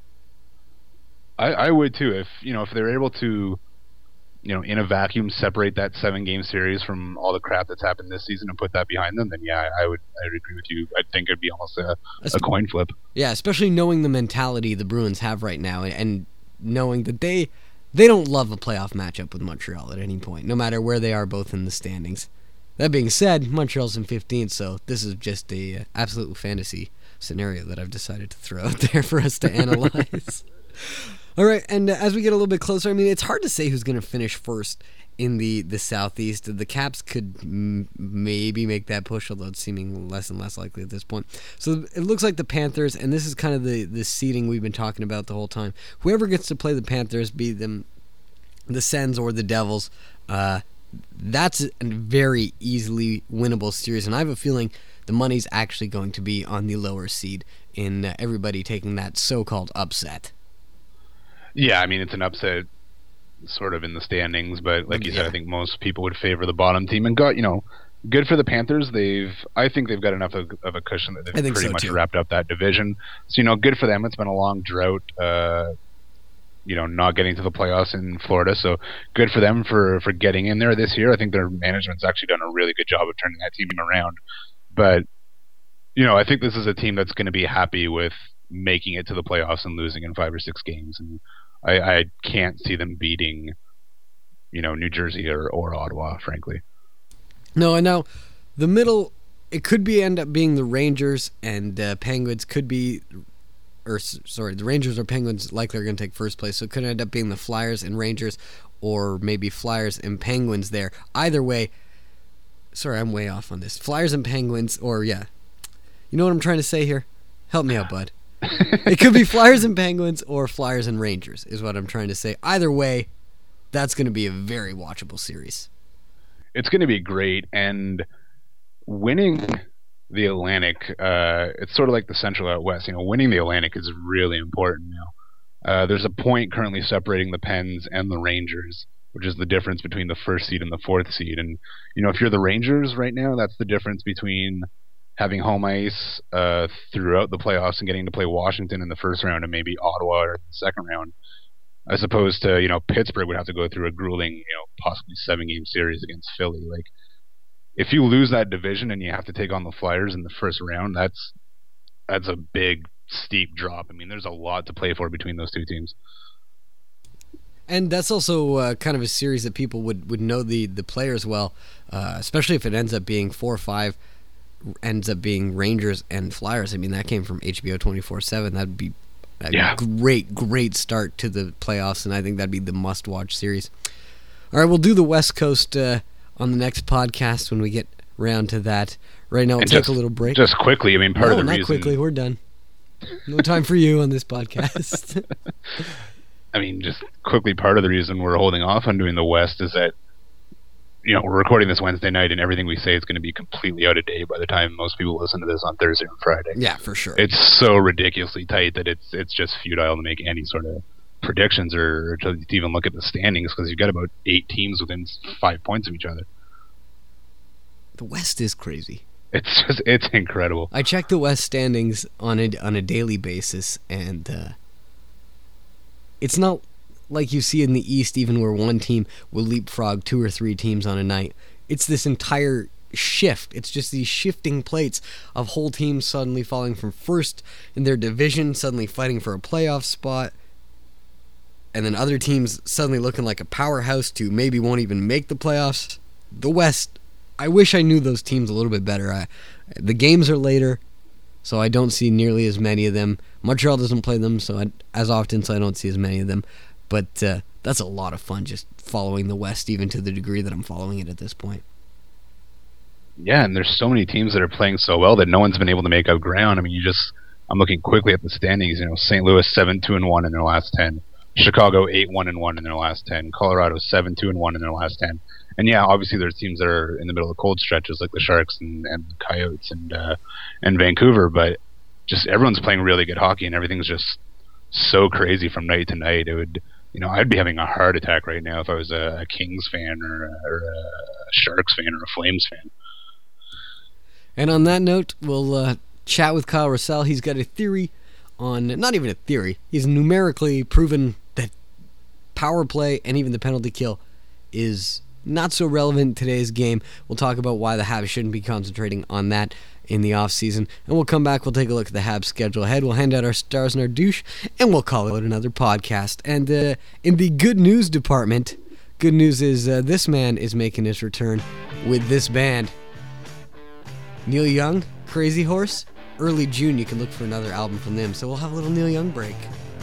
Speaker 4: I, I would too. If, you know, if they're able to, you know, in a vacuum, separate that seven-game series from all the crap that's happened this season and put that behind them, then yeah, I would I would agree with you. I think it'd be almost a, a coin flip.
Speaker 3: Yeah, especially knowing the mentality the Bruins have right now, and knowing that they they don't love a playoff matchup with Montreal at any point, no matter where they are both in the standings. That being said, Montreal's in fifteenth, so this is just a uh, absolute fantasy scenario that I've decided to throw out there for us to analyze. All right, and uh, as we get a little bit closer, I mean, it's hard to say who's going to finish first in the, the Southeast. The Caps could m- maybe make that push, although it's seeming less and less likely at this point. So it looks like the Panthers, and this is kind of the, the seeding we've been talking about the whole time. Whoever gets to play the Panthers, be them the Sens or the Devils, uh, that's a very easily winnable series, and I have a feeling the money's actually going to be on the lower seed in uh, everybody taking that so-called upset.
Speaker 4: Yeah, I mean, it's an upset sort of in the standings, but like you
Speaker 3: yeah.
Speaker 4: said, I think most people would favor the bottom team. And got, you know, good for the Panthers. They've, I think they've got enough of, of a cushion that they've pretty
Speaker 3: so
Speaker 4: much
Speaker 3: too.
Speaker 4: wrapped up that division. So, you know, good for them. It's been a long drought, uh, you know, not getting to the playoffs in Florida. So good for them for, for getting in there this year. I think their management's actually done a really good job of turning that team around. But, you know, I think this is a team that's going to be happy with making it to the playoffs and losing in five or six games. And I, I can't see them beating, you know, New Jersey or, or Ottawa, frankly.
Speaker 3: No, and now the middle, it could be end up being the Rangers and uh, Penguins. Could be, or sorry, the Rangers or Penguins likely are going to take first place. So it could end up being the Flyers and Rangers, or maybe Flyers and Penguins there. Either way, sorry, I'm way off on this. Flyers and Penguins, or yeah, you know what I'm trying to say here? Help me out, bud. It could be Flyers and Penguins or Flyers and Rangers is what I'm trying to say. Either way, that's going to be a very watchable series.
Speaker 4: It's going to be great, and winning the Atlantic, uh, it's sort of like the Central out West. You know, winning the Atlantic is really important now. Uh, there's a point currently separating the Pens and the Rangers, which is the difference between the first seed and the fourth seed. And, you know, if you're the Rangers right now, that's the difference between having home ice uh, throughout the playoffs and getting to play Washington in the first round and maybe Ottawa in the second round, as opposed to, you know, Pittsburgh would have to go through a grueling, you know, possibly seven-game series against Philly. Like, if you lose that division and you have to take on the Flyers in the first round, that's that's a big, steep drop. I mean, there's a lot to play for between those two teams.
Speaker 3: And that's also uh, kind of a series that people would, would know the, the players well, uh, especially if it ends up being four or five, ends up being Rangers and Flyers. I mean, that came from H B O twenty-four seven. That'd be a
Speaker 4: yeah.
Speaker 3: great, great start to the playoffs, and I think that'd be the must-watch series. All right, we'll do the West Coast uh, on the next podcast when we get around to that. Right now, we'll
Speaker 4: and
Speaker 3: take
Speaker 4: just,
Speaker 3: a little break.
Speaker 4: Just quickly, I mean, part
Speaker 3: no,
Speaker 4: of the
Speaker 3: not
Speaker 4: reason...
Speaker 3: quickly, we're done. No time for you on this podcast.
Speaker 4: I mean, just quickly, part of the reason we're holding off on doing the West is that, you know, we're recording this Wednesday night, and everything we say is going to be completely out of date by the time most people listen to this on Thursday or Friday.
Speaker 3: Yeah, for sure.
Speaker 4: It's so ridiculously tight that it's it's just futile to make any sort of predictions or to even look at the standings, because you've got about eight teams within five points of each other.
Speaker 3: The West is crazy.
Speaker 4: It's just it's incredible.
Speaker 3: I check the West standings on a on a daily basis, and uh, it's not like you see in the East, even where one team will leapfrog two or three teams on a night. It's this entire shift. It's just these shifting plates of whole teams suddenly falling from first in their division, suddenly fighting for a playoff spot, and then other teams suddenly looking like a powerhouse to maybe won't even make the playoffs. The West, I wish I knew those teams a little bit better. I, the games are later, so I don't see nearly as many of them. Montreal doesn't play them so I, as often, so I don't see as many of them. But uh, that's a lot of fun, just following the West, even to the degree that I'm following it at this point.
Speaker 4: Yeah, and there's so many teams that are playing so well that no one's been able to make up ground. I mean, you just, I'm looking quickly at the standings. You know, Saint Louis seven two and one in their last ten. Chicago eight one and one in their last ten. Colorado seven two and one in their last ten. And yeah, obviously there's teams that are in the middle of cold stretches like the Sharks and, and the Coyotes and uh, and Vancouver, but just everyone's playing really good hockey, and everything's just so crazy from night to night. It would, you know, I'd be having a heart attack right now if I was a, a Kings fan or a, or a Sharks fan or a Flames fan.
Speaker 3: And on that note, we'll uh, chat with Kyle Russell. He's got a theory on, not even a theory, he's numerically proven that power play and even the penalty kill is not so relevant in today's game. We'll talk about why the Habs shouldn't be concentrating on that in the offseason. And we'll come back, we'll take a look at the Habs schedule ahead, we'll hand out our stars and our douche, and we'll call it another podcast. And uh, in the good news department, good news is uh, this man is making his return with this band. Neil Young, Crazy Horse. Early June, you can look for another album from them. So we'll have a little Neil Young break.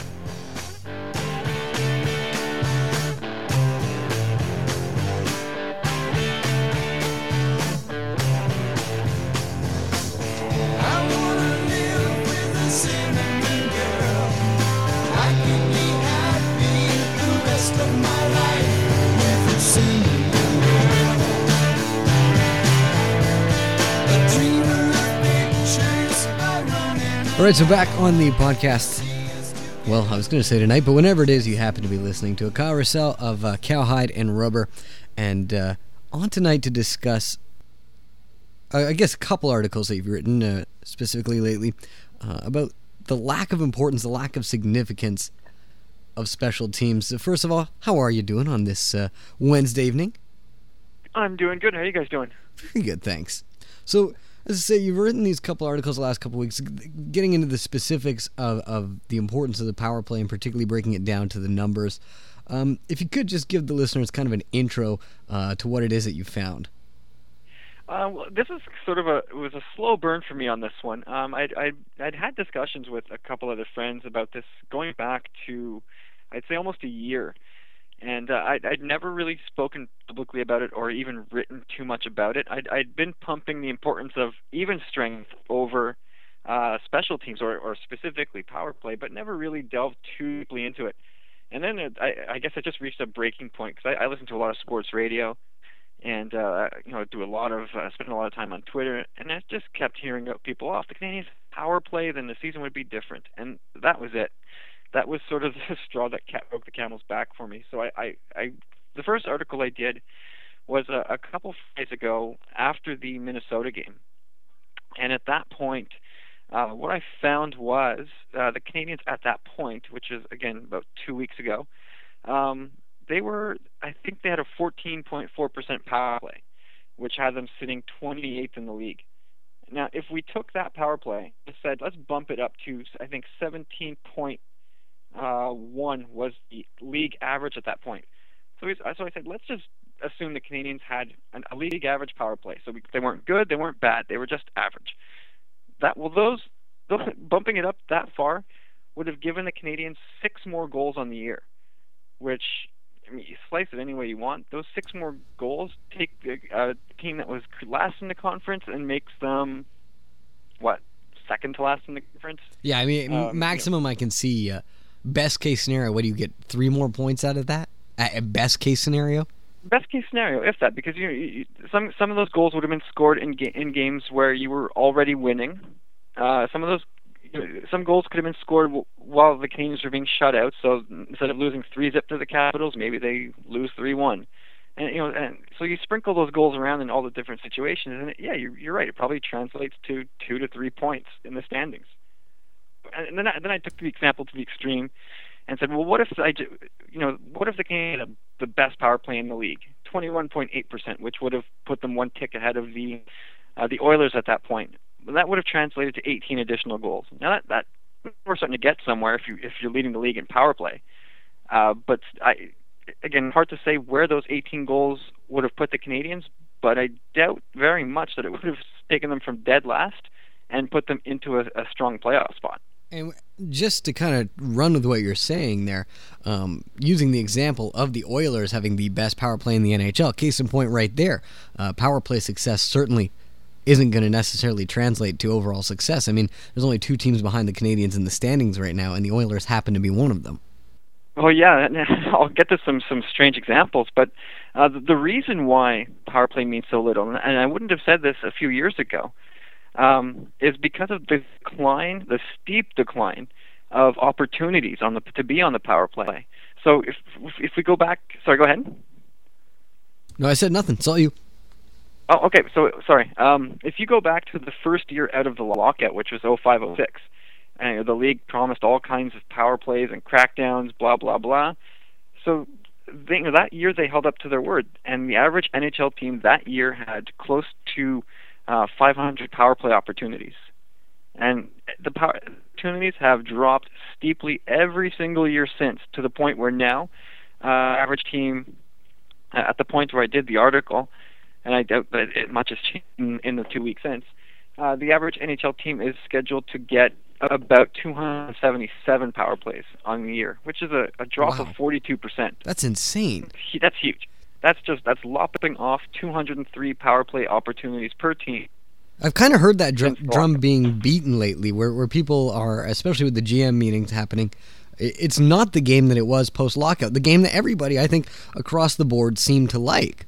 Speaker 3: All right, so back on the podcast. Well, I was going to say tonight, but whenever it is you happen to be listening to, a Kyle Russell of uh, Cowhide and Rubber, and uh, on tonight to discuss, uh, I guess, a couple articles that you've written uh, specifically lately uh, about the lack of importance, the lack of significance of special teams. So first of all, how are you doing on this uh, Wednesday evening?
Speaker 5: I'm doing good. How are you guys doing?
Speaker 3: Very good, thanks. So, as I say, you've written these couple articles the last couple weeks, getting into the specifics of, of the importance of the power play and particularly breaking it down to the numbers. Um, if you could just give the listeners kind of an intro uh, to what it is that you found.
Speaker 5: Uh, well, this is sort of a it was a slow burn for me on this one. Um, I'd, I'd I'd had discussions with a couple other friends about this going back to, I'd say, almost a year. And uh, I'd, I'd never really spoken publicly about it or even written too much about it. I'd, I'd been pumping the importance of even strength over uh, special teams or, or specifically power play, but never really delved too deeply into it. And then it, I, I guess I just reached a breaking point because I, I listen to a lot of sports radio and uh, you know do a lot of uh, spend a lot of time on Twitter, and I just kept hearing about people, oh, if the Canadiens power play, then the season would be different, and that was it. That was sort of the straw that broke the camel's back for me. So I, I, I the first article I did was a, a couple days ago after the Minnesota game, and at that point, uh, what I found was uh, the Canadiens at that point, which is again about two weeks ago, um, they were I think they had a fourteen point four percent power play, which had them sitting twenty-eighth in the league. Now, if we took that power play and said let's bump it up to I think seventeen point Uh, one was the league average at that point. So, we, so I said, let's just assume the Canadiens had an, a league average power play. So we, they weren't good, they weren't bad, they were just average. That well, those, those bumping it up that far would have given the Canadiens six more goals on the year. Which, I mean, you slice it any way you want. Those six more goals take a, a team that was last in the conference and makes them what second to last in the conference.
Speaker 3: Yeah, I mean,
Speaker 5: Um,
Speaker 3: maximum I can see. Uh, best case scenario, what do you get? Three more points out of that? At best case scenario.
Speaker 5: Best case scenario, if that, because you know you, some some of those goals would have been scored in ga- in games where you were already winning. Uh, some of those, you know, some goals could have been scored w- while the Canadians were being shut out. So instead of losing three zip to the Capitals, maybe they lose three one. And you know, and so you sprinkle those goals around in all the different situations, and yeah, you're, you're right. It probably translates to two to three points in the standings. And then I, then I took the example to the extreme, and said, well, what if I, ju- you know, what if the Canadians had the best power play in the league, twenty-one point eight percent, which would have put them one tick ahead of the uh, the Oilers at that point. Well, that would have translated to eighteen additional goals. Now that that we're starting to get somewhere if you if you're leading the league in power play. Uh, but I. Again, hard to say where those eighteen goals would have put the Canadians, but I doubt very much that it would have taken them from dead last and put them into a, a strong playoff spot.
Speaker 3: And just to kind of run with what you're saying there, um, using the example of the Oilers having the best power play in the N H L, case in point right there, uh, power play success certainly isn't going to necessarily translate to overall success. I mean, there's only two teams behind the Canadians in the standings right now, and the Oilers happen to be one of them.
Speaker 5: Well, yeah, I'll get to some, some strange examples, but uh, the, the reason why power play means so little, and I wouldn't have said this a few years ago, um, is because of the decline, the steep decline of opportunities on the to be on the power play. So if if we go back, sorry, go ahead.
Speaker 3: No, I said nothing. It's all you.
Speaker 5: Oh, okay. So sorry. Um, if you go back to the first year out of the lockout, which was oh five oh six. And the league promised all kinds of power plays and crackdowns, blah, blah, blah. So they, you know, that year they held up to their word. And the average N H L team that year had close to uh, five hundred power play opportunities. And the power opportunities have dropped steeply every single year since, to the point where now, uh, average team, uh, at the point where I did the article, and I doubt that it, much has changed in, in the two weeks since, uh, the average N H L team is scheduled to get about two hundred seventy-seven power plays on the year, which is a, a drop
Speaker 3: Wow.
Speaker 5: of forty-two percent.
Speaker 3: That's insane.
Speaker 5: That's huge. That's just that's lopping off two hundred three power play opportunities per team.
Speaker 3: I've kind of heard that drum,
Speaker 5: Since
Speaker 3: drum
Speaker 5: lockout.
Speaker 3: being beaten lately, where where people are, especially with the G M meetings happening, i- it's not the game that it was post-lockout, the game that everybody, I think, across the board seemed to like.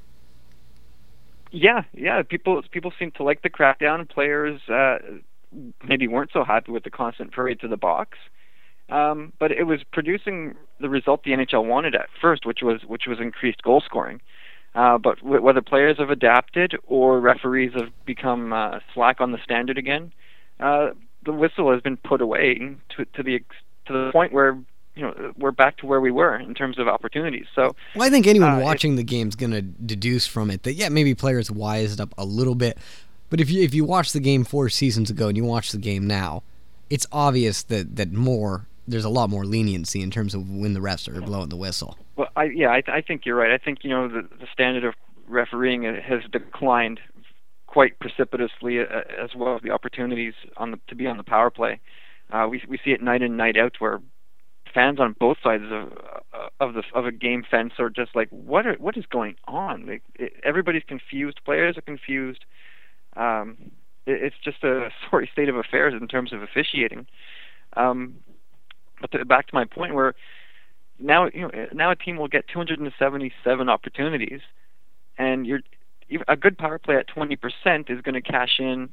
Speaker 5: Yeah, yeah. People people seem to like the crackdown. Players uh, maybe weren't so happy with the constant parade to the box, um, but it was producing the result the N H L wanted at first, which was which was increased goal scoring. Uh, but w- whether players have adapted or referees have become uh, slack on the standard again, uh, the whistle has been put away to to the ex- to the point where you know we're back to where we were in terms of opportunities. So.
Speaker 3: Well, I think anyone
Speaker 5: Uh,
Speaker 3: watching the game's going to deduce from it that, yeah, maybe players wised up a little bit. But if you if you watch the game four seasons ago and you watch the game now, it's obvious that, that more there's a lot more leniency in terms of when the refs are blowing the whistle.
Speaker 5: Well, I, yeah, I, I think you're right. I think you know the, the standard of refereeing has declined quite precipitously, uh, as well as the opportunities on the, to be on the power play. Uh, we we see it night in, night out, where fans on both sides of uh, of the of a game fence are just like, what are, what is going on? Like, it, everybody's confused. Players are confused. Um, it, it's just a sorry state of affairs in terms of officiating. Um, but to, back to my point, where now you know now a team will get two hundred seventy-seven opportunities, and you're a good power play at twenty percent is going to cash in.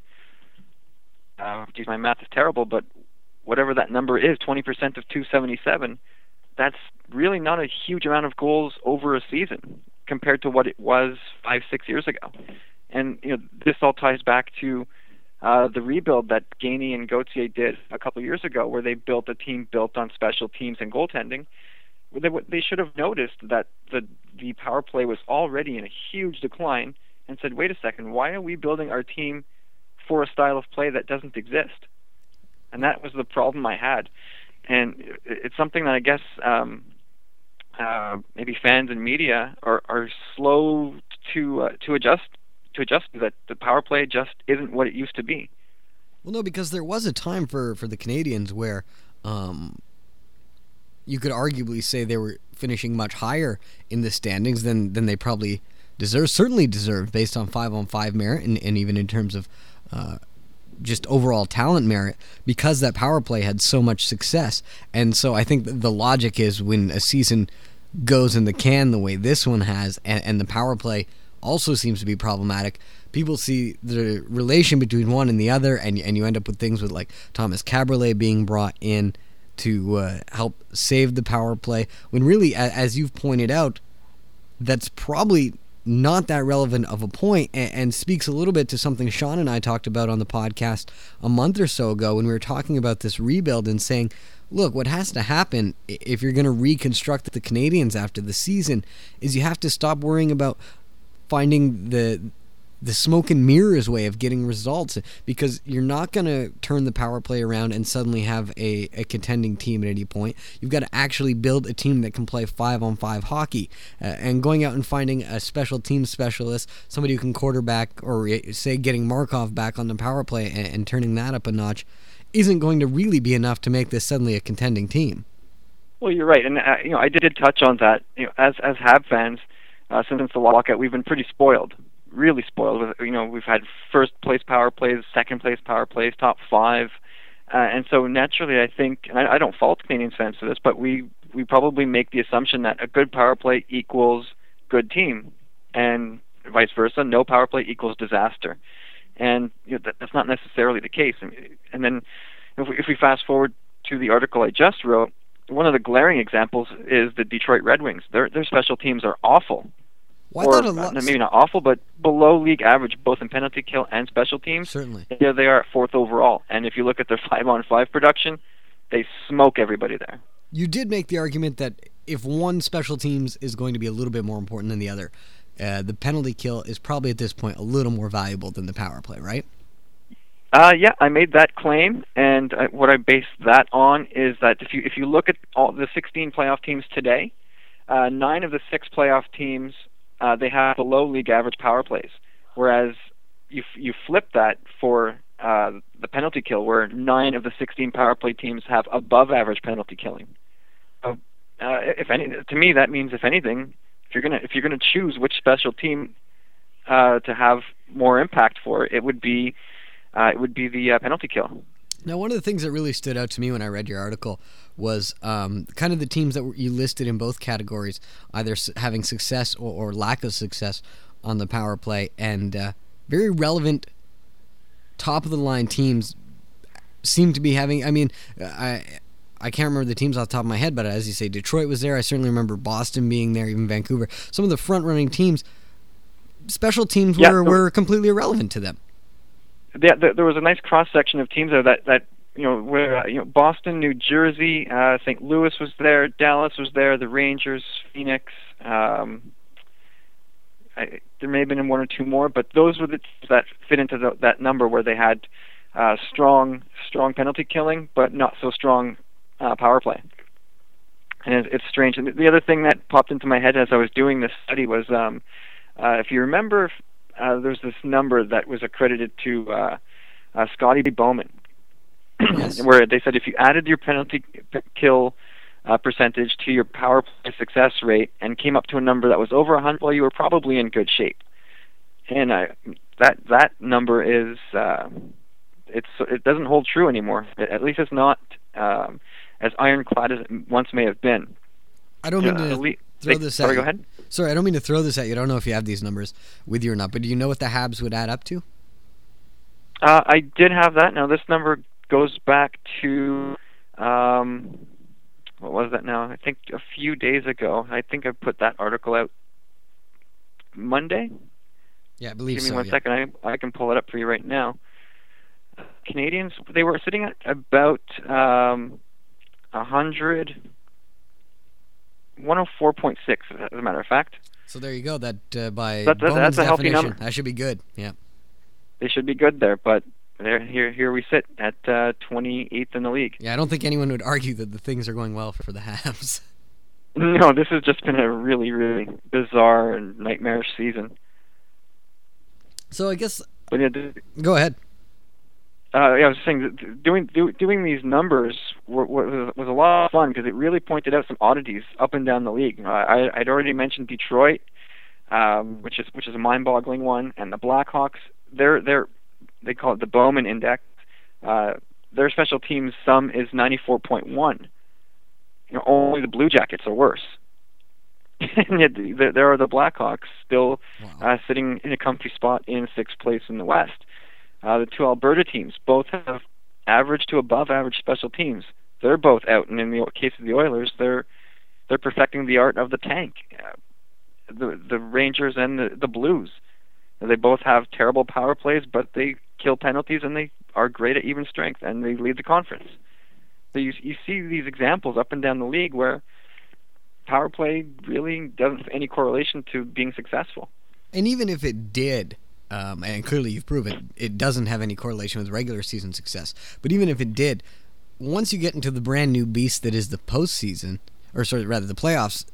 Speaker 5: Uh, geez, my math is terrible, but whatever that number is, twenty percent of two seventy-seven, that's really not a huge amount of goals over a season compared to what it was five, six years ago. And you know, this all ties back to uh, the rebuild that Gainey and Gauthier did a couple of years ago, where they built a team built on special teams and goaltending. They, they should have noticed that the the power play was already in a huge decline and said, wait a second, why are we building our team for a style of play that doesn't exist? And that was the problem I had. And it's something that I guess um, uh, maybe fans and media are, are slow to uh, to adjust to adjust to, that the power play just isn't what it used to be.
Speaker 3: Well, no, because there was a time for, for the Canadians where um, you could arguably say they were finishing much higher in the standings than, than they probably deserve, certainly deserved based on five-on-five merit and, and even in terms of uh, just overall talent merit because that power play had so much success. And so I think the logic is when a season goes in the can the way this one has, and, and the power play also seems to be problematic, people see the relation between one and the other, and, and you end up with things with like Thomas Caberlet being brought in to uh, help save the power play, when really, as you've pointed out, that's probably not that relevant of a point, and, and speaks a little bit to something Sean and I talked about on the podcast a month or so ago when we were talking about this rebuild and saying, look, what has to happen if you're going to reconstruct the Canadiens after the season is you have to stop worrying about finding the the smoke and mirrors way of getting results, because you're not going to turn the power play around and suddenly have a, a contending team at any point. You've got to actually build a team that can play five-on-five hockey, uh, and going out and finding a special team specialist, somebody who can quarterback, or say getting Markov back on the power play and, and turning that up a notch, isn't going to really be enough to make this suddenly a contending team.
Speaker 5: Well, you're right, and uh, you know I did touch on that. You know, as as Hab fans, uh, since the lockout, we've been pretty spoiled. Really spoiled. With, you know, we've had first place power plays, second place power plays, top five, uh, and so naturally, I think, and I, I don't fault Canadiens fans for this, but we we probably make the assumption that a good power play equals good team, and vice versa. No power play equals disaster, and you know, that, that's not necessarily the case. And, and then, if we, if we fast forward to the article I just wrote, one of the glaring examples is the Detroit Red Wings. Their their special teams are awful.
Speaker 3: Well,
Speaker 5: or
Speaker 3: I lot...
Speaker 5: maybe not awful, but below league average, both in penalty kill and special teams.
Speaker 3: Certainly.
Speaker 5: Yeah, they are at fourth overall. And if you look at their five-on-five production, they smoke everybody there.
Speaker 3: You did make the argument that if one special teams is going to be a little bit more important than the other, uh, the penalty kill is probably at this point a little more valuable than the power play, right?
Speaker 5: Uh, yeah, I made that claim, and I, what I base that on is that if you if you look at all the sixteen playoff teams today, uh, nine of the six playoff teams Uh, they have below league average power plays, whereas you you flip that for uh, the penalty kill, where nine of the sixteen power play teams have above average penalty killing. So, uh, if any, to me that means if anything, if you're gonna if you're gonna choose which special team uh, to have more impact for, it would be uh, it would be the uh, penalty kill.
Speaker 3: Now, one of the things that really stood out to me when I read your article was um, kind of the teams that were, you listed in both categories, either having success or, or lack of success on the power play, and uh, very relevant top-of-the-line teams seem to be having, I mean, I I can't remember the teams off the top of my head, but as you say, Detroit was there. I certainly remember Boston being there, even Vancouver. Some of the front-running teams, special teams
Speaker 5: yeah,
Speaker 3: were,
Speaker 5: no.
Speaker 3: were completely irrelevant to them.
Speaker 5: There, there was a nice cross section of teams there that, that you know where uh, you know Boston, New Jersey, uh, Saint Louis was there, Dallas was there, the Rangers, Phoenix. Um, I, there may have been one or two more, but those were the teams that fit into the, that number where they had uh, strong, strong penalty killing, but not so strong uh, power play. And it, it's strange. And the other thing that popped into my head as I was doing this study was, um, uh, if you remember. Uh, there's this number that was accredited to uh, uh, Scotty Bowman,
Speaker 3: yes.
Speaker 5: where they said if you added your penalty kill uh, percentage to your power play success rate and came up to a number that was over one hundred, well, you were probably in good shape. And uh, that that number is uh, it's it doesn't hold true anymore. At least it's not um, as ironclad as it once may have been.
Speaker 3: I don't mean
Speaker 5: uh,
Speaker 3: to
Speaker 5: elite,
Speaker 3: throw
Speaker 5: they,
Speaker 3: this
Speaker 5: sorry,
Speaker 3: at
Speaker 5: go
Speaker 3: you.
Speaker 5: ahead.
Speaker 3: Sorry, I don't mean to throw this at you. I don't know if you have these numbers with you or not, but do you know what the Habs would add up to?
Speaker 5: Uh, I did have that. Now, this number goes back to, um, what was that now? I think a few days ago. I think I put that article out Monday.
Speaker 3: Yeah, I believe
Speaker 5: so. Give me
Speaker 3: so,
Speaker 5: one
Speaker 3: yeah.
Speaker 5: second. I, I can pull it up for you right now. Canadiens, they were sitting at about um, one hundred... one oh four point six, as a matter of fact.
Speaker 3: So there you go. That uh, by
Speaker 5: That- that-
Speaker 3: Bowman's
Speaker 5: that's a healthy
Speaker 3: definition,
Speaker 5: number.
Speaker 3: that should be good. Yeah.
Speaker 5: They should be good there, but there, here here we sit at uh, twenty-eighth in the league.
Speaker 3: Yeah, I don't think anyone would argue that the things are going well for the Habs.
Speaker 5: No, this has just been a really, really bizarre and nightmarish season.
Speaker 3: So I guess...
Speaker 5: But yeah, th-
Speaker 3: Go ahead.
Speaker 5: Uh, yeah, I was saying that doing do, doing these numbers were, was, was a lot of fun because it really pointed out some oddities up and down the league. Uh, I, I'd already mentioned Detroit, um, which is which is a mind-boggling one, and the Blackhawks. They're they're they call it the Bowman Index. Uh, their special teams sum is ninety-four point one. You know, only the Blue Jackets are worse. And yet there are the Blackhawks still wow. uh, sitting in a comfy spot in sixth place in the West. Uh, the two Alberta teams both have average to above average special teams. They're both out, and in the case of the Oilers, they're they're perfecting the art of the tank. Uh, the the Rangers and the, the Blues, they both have terrible power plays, but they kill penalties and they are great at even strength, and they lead the conference. So you you see these examples up and down the league where power play really doesn't have any correlation to being successful.
Speaker 3: And even if it did, um, and clearly you've proven it doesn't have any correlation with regular season success, but even if it did, once you get into the brand new beast that is the postseason, or sorry, rather the playoffs,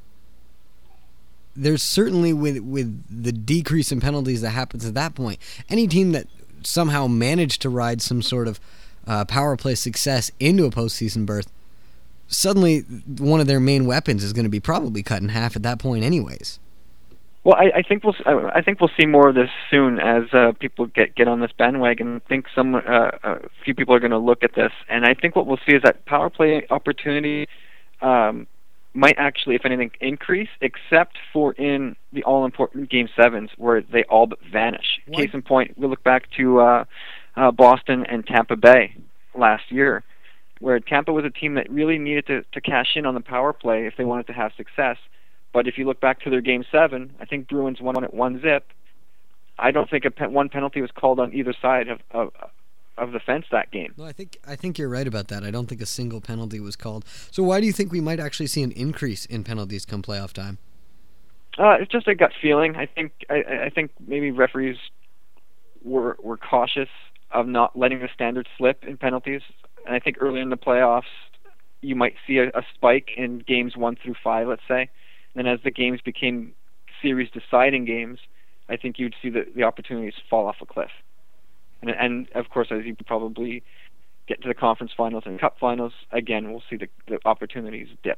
Speaker 3: there's certainly with with the decrease in penalties that happens at that point, any team that somehow managed to ride some sort of uh, power play success into a postseason berth, suddenly one of their main weapons is going to be probably cut in half at that point, anyways.
Speaker 5: Well, I, I think we'll I think we'll see more of this soon as uh, people get, get on this bandwagon. I think some uh, a few people are going to look at this, and I think what we'll see is that power play opportunity um, might actually, if anything, increase, except for in the all-important Game Sevens where they all but vanish. What? Case in point, we look back to uh, uh, Boston and Tampa Bay last year, where Tampa was a team that really needed to, to cash in on the power play if they wanted to have success. But if you look back to their Game seven, I think Bruins won at one zip. I don't think a pe- one penalty was called on either side of, of of the fence that game.
Speaker 3: No, I think I think you're right about that. I don't think a single penalty was called. So why do you think we might actually see an increase in penalties come playoff time?
Speaker 5: Uh, it's just a gut feeling. I think I, I think maybe referees were were cautious of not letting the standard slip in penalties. And I think early in the playoffs, you might see a, a spike in games one through five, let's say. And then as the games became series-deciding games, I think you'd see the, the opportunities fall off a cliff. And, and, of course, as you probably get to the conference finals and cup finals, again, we'll see the, the opportunities dip.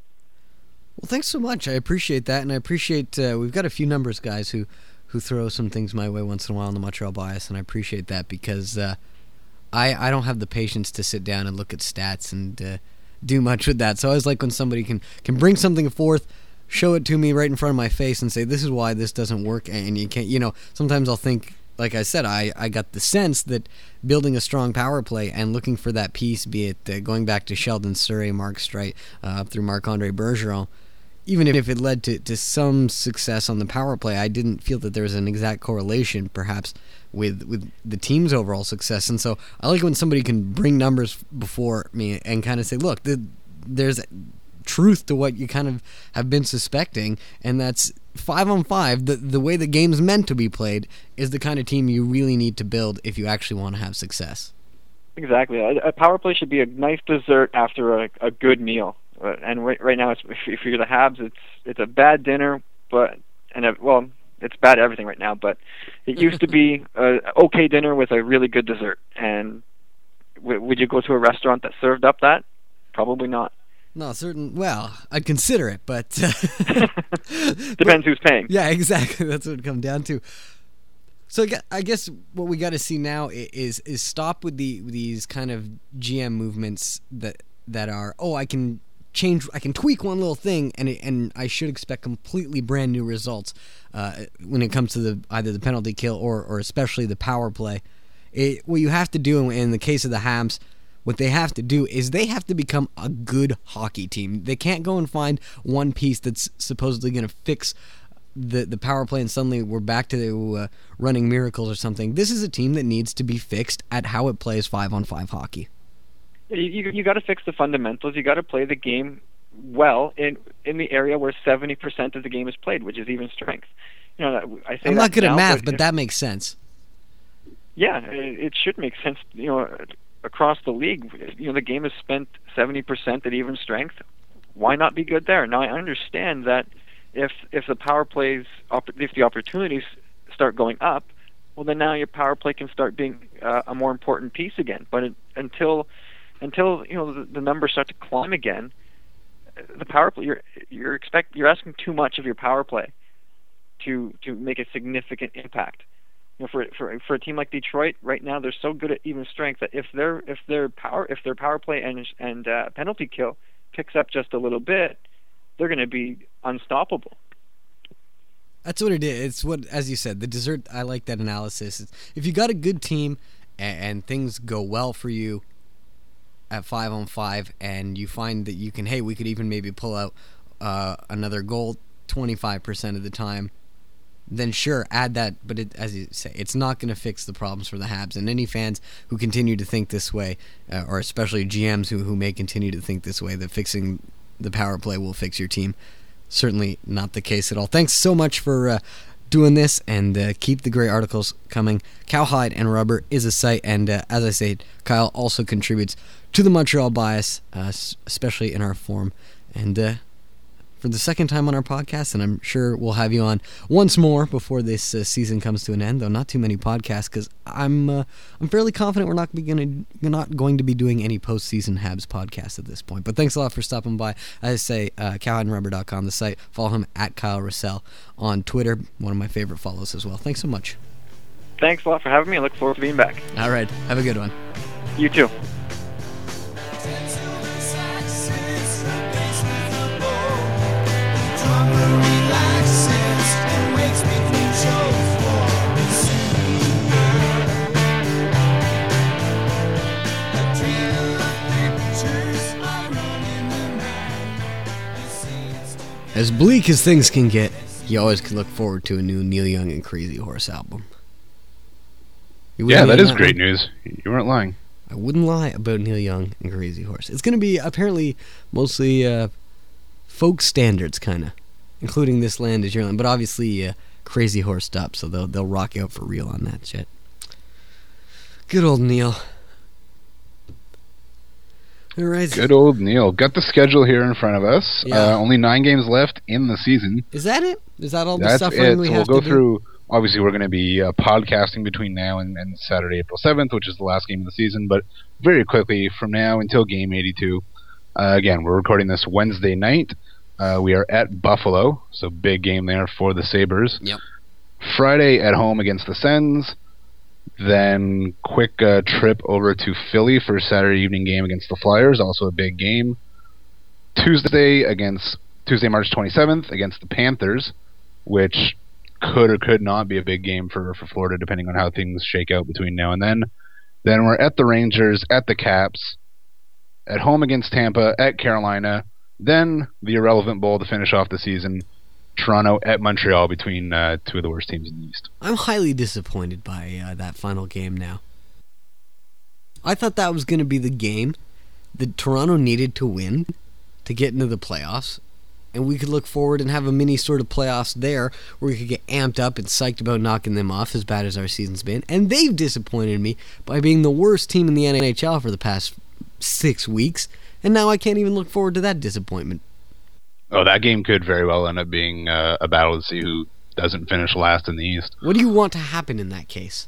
Speaker 3: Well, thanks so much. I appreciate that, and I appreciate uh, we've got a few numbers guys who, who throw some things my way once in a while in the Montreal Bias, and I appreciate that because uh, I, I don't have the patience to sit down and look at stats and uh, do much with that. So I always like when somebody can, can bring something forth, show it to me right in front of my face and say, this is why this doesn't work, and you can't, you know, sometimes I'll think, like I said, I, I got the sense that building a strong power play and looking for that piece, be it uh, going back to Sheldon Surrey, Mark Streit, uh, up through Marc-Andre Bergeron, even if it led to, to some success on the power play, I didn't feel that there was an exact correlation, perhaps, with, with the team's overall success. And so I like when somebody can bring numbers before me and kind of say, look, the, there's truth to what you kind of have been suspecting, and that's five on five, the the way the game's meant to be played is the kind of team you really need to build if you actually want to have success.
Speaker 5: Exactly. A, a power play should be a nice dessert after a, a good meal. Uh, and right, right now, it's, if you're the Habs, it's it's a bad dinner, but and a, well, it's bad everything right now. But it used to be a okay dinner with a really good dessert. And w- would you go to a restaurant that served up that? Probably not.
Speaker 3: No, certain. Well, I'd consider it, but uh,
Speaker 5: depends
Speaker 3: but,
Speaker 5: who's paying.
Speaker 3: Yeah, exactly. That's what it comes down to. So I guess what we got to see now is is stop with the these kind of G M movements that that are oh I can change I can tweak one little thing and it, and I should expect completely brand new results uh, when it comes to the either the penalty kill or or especially the power play. It, what you have to do in the case of the Habs. What they have to do is they have to become a good hockey team. They can't go and find one piece that's supposedly going to fix the the power play and suddenly we're back to uh, running miracles or something. This is a team that needs to be fixed at how it plays five-on-five hockey.
Speaker 5: You you, you got to fix the fundamentals. You got to play the game well in in the area where seventy percent of the game is played, which is even strength. You know, I say
Speaker 3: I'm not good
Speaker 5: now,
Speaker 3: at math,
Speaker 5: but,
Speaker 3: but
Speaker 5: if,
Speaker 3: that makes sense.
Speaker 5: Yeah, it, it should make sense. You know. Across the league, you know, the game is spent seventy percent at even strength. Why not be good there? Now, I understand that if if the power plays, if the opportunities start going up, well, then now your power play can start being uh, a more important piece again. But it, until until you know the, the numbers start to climb again, the power play you're you're expect you're asking too much of your power play to to make a significant impact. You know, for for for a team like Detroit right now, they're so good at even strength that if their if their power if their power play and and uh, penalty kill picks up just a little bit, they're going to be unstoppable.
Speaker 3: That's what it is. It's what, as you said, the dessert. I like that analysis. It's, if you got a good team and, and things go well for you at five on five, and you find that you can, hey, we could even maybe pull out uh, another goal twenty-five percent of the time, then sure, add that. But it, as you say, it's not going to fix the problems for the Habs. And any fans who continue to think this way, uh, or especially G Ms who, who may continue to think this way, that fixing the power play will fix your team, certainly not the case at all. Thanks so much for uh, doing this, and uh, keep the great articles coming. Cowhide and Rubber is a site, and uh, as I said, Kyle also contributes to the Montreal Bias, uh, especially in our forum. And uh, for the second time on our podcast, and I'm sure we'll have you on once more before this uh, season comes to an end, though not too many podcasts, because I'm uh, I'm fairly confident we're not going to not going to be doing any postseason Habs podcasts at this point. But thanks a lot for stopping by. As I say, uh, cowhide and rubber dot com, the site. Follow him at Kyle Russell on Twitter, one of my favorite follows as well. Thanks so much.
Speaker 5: Thanks a lot for having me. I look forward to being back.
Speaker 3: All right, have a good one.
Speaker 5: You too.
Speaker 3: As bleak as things can get, you always can look forward to a new Neil Young and Crazy Horse album.
Speaker 4: Yeah, that is great news. You weren't lying.
Speaker 3: I wouldn't lie about Neil Young and Crazy Horse. It's going to be apparently mostly uh, folk standards, kind of, including This Land Is Your Land, but obviously uh, Crazy Horsed up, so they'll they'll rock you out for real on that shit. Good old Neil. All right.
Speaker 4: Good old Neil. Got the schedule here in front of us.
Speaker 3: Yeah.
Speaker 4: Uh, only nine games left in the season.
Speaker 3: Is that it? Is that all the
Speaker 4: That's
Speaker 3: suffering
Speaker 4: it.
Speaker 3: we
Speaker 4: So
Speaker 3: have
Speaker 4: we'll go
Speaker 3: to
Speaker 4: through.
Speaker 3: do?
Speaker 4: Obviously, we're going to be uh, podcasting between now and, and Saturday, April seventh, which is the last game of the season. But very quickly, from now until game eighty-two, uh, again, we're recording this Wednesday night. Uh, we are at Buffalo, so big game there for the Sabres.
Speaker 3: Yep.
Speaker 4: Friday at home against the Sens. Then quick uh, trip over to Philly for a Saturday evening game against the Flyers, also a big game. Tuesday against Tuesday, March twenty-seventh against the Panthers, which could or could not be a big game for, for Florida, depending on how things shake out between now and then. Then we're at the Rangers, at the Caps, at home against Tampa, at Carolina, then the Irrelevant Bowl to finish off the season, Toronto at Montreal, between uh, two of the worst teams in the East.
Speaker 3: I'm highly disappointed by uh, that final game now. I thought that was going to be the game that Toronto needed to win to get into the playoffs, and we could look forward and have a mini sort of playoffs there where we could get amped up and psyched about knocking them off, as bad as our season's been. And they've disappointed me by being the worst team in the N H L for the past six weeks, and now I can't even look forward to that disappointment.
Speaker 4: Oh, that game could very well end up being uh, a battle to see who doesn't finish last in the East.
Speaker 3: What do you want to happen in that case?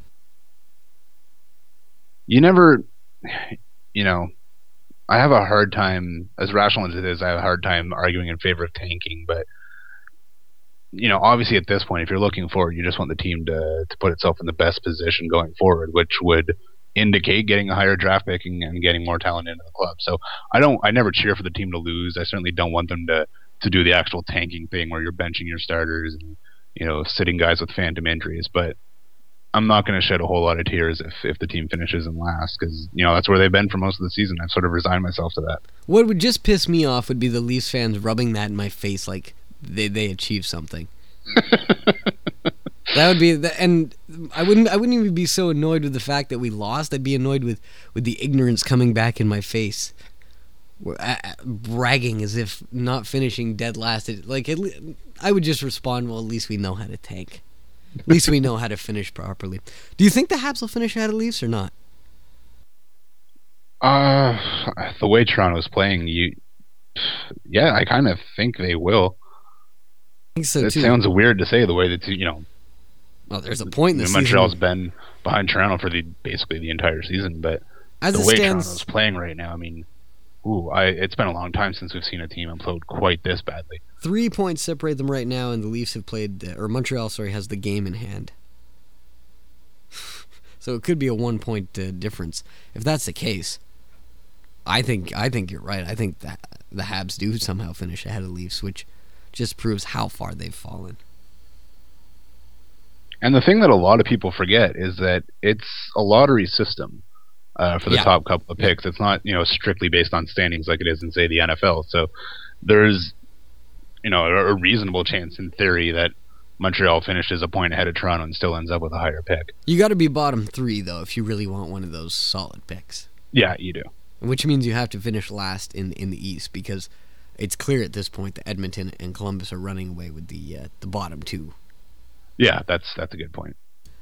Speaker 4: You never, you know, I have a hard time, as rational as it is, I have a hard time arguing in favor of tanking, but, you know, obviously at this point, if you're looking forward, you just want the team to, to put itself in the best position going forward, which would indicate getting a higher draft pick and, and getting more talent into the club. So I don't, I never cheer for the team to lose. I certainly don't want them to, to do the actual tanking thing where you're benching your starters and, you know, sitting guys with phantom injuries, but I'm not going to shed a whole lot of tears if, if the team finishes in last, because, you know, that's where they've been for most of the season. I've sort of resigned myself to that.
Speaker 3: What would just piss me off would be the Leafs fans rubbing that in my face like they, they achieved something. That would be the, and I wouldn't I wouldn't even be so annoyed with the fact that we lost. I'd be annoyed with, with the ignorance coming back in my face, uh, bragging as if not finishing dead last. It, like it, I would just respond, well, at least we know how to tank. At least we know how to finish properly. Do you think the Habs will finish ahead of Leafs or not?
Speaker 4: Uh, the way Toronto's playing, you, yeah, I kind of think they will.
Speaker 3: I think so
Speaker 4: it
Speaker 3: too.
Speaker 4: sounds weird to say the way that, you know,
Speaker 3: well, there's a point in the
Speaker 4: you know,
Speaker 3: season.
Speaker 4: Montreal's been behind Toronto for the basically the entire season, but
Speaker 3: As
Speaker 4: the
Speaker 3: it
Speaker 4: way
Speaker 3: stands,
Speaker 4: Toronto's playing right now, I mean, ooh, I it's been a long time since we've seen a team implode quite this badly.
Speaker 3: Three points separate them right now, and the Leafs have played, or Montreal, sorry, has the game in hand. So it could be a one-point uh, difference. If that's the case, I think I think you're right. I think that the Habs do somehow finish ahead of Leafs, which just proves how far they've fallen.
Speaker 4: And the thing that a lot of people forget is that it's a lottery system uh, for the
Speaker 3: Yeah.
Speaker 4: top couple of picks. It's not, you know, strictly based on standings like it is in, say, the N F L. So there's, you know, a, a reasonable chance in theory that Montreal finishes a point ahead of Toronto and still ends up with a higher pick.
Speaker 3: You got to be bottom three, though, if you really want one of those solid picks.
Speaker 4: Yeah, you do.
Speaker 3: Which means you have to finish last in in the East, because it's clear at this point that Edmonton and Columbus are running away with the uh, the bottom two.
Speaker 4: Yeah, that's that's a good point.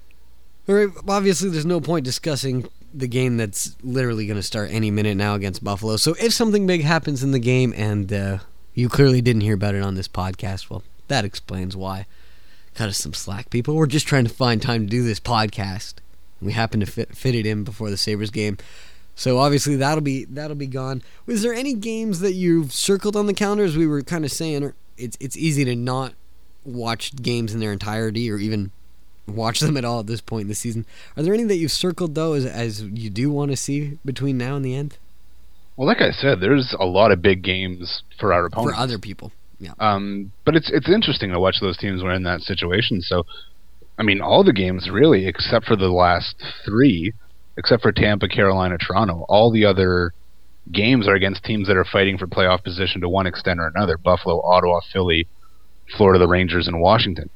Speaker 3: All right, obviously, there's no point discussing the game that's literally going to start any minute now against Buffalo. So if something big happens in the game and uh, you clearly didn't hear about it on this podcast, well, that explains why. Cut us some slack, people. We're just trying to find time to do this podcast. We happen to fit, fit it in before the Sabres game. So obviously that'll be that'll be gone. Was there any games that you've circled on the calendar? As we were kind of saying, it's it's easy to not watch games in their entirety or even watch them at all at this point in the season. Are there any that you've circled, though, as, as you do want to see between now and the end?
Speaker 4: Well, like I said, there's a lot of big games for our opponents.
Speaker 3: For other people, yeah.
Speaker 4: Um, but it's it's interesting to watch those teams when in that situation. So, I mean, all the games really, except for the last three, except for Tampa, Carolina, Toronto, all the other games are against teams that are fighting for playoff position to one extent or another. Buffalo, Ottawa, Philly, Florida, the Rangers, and Washington.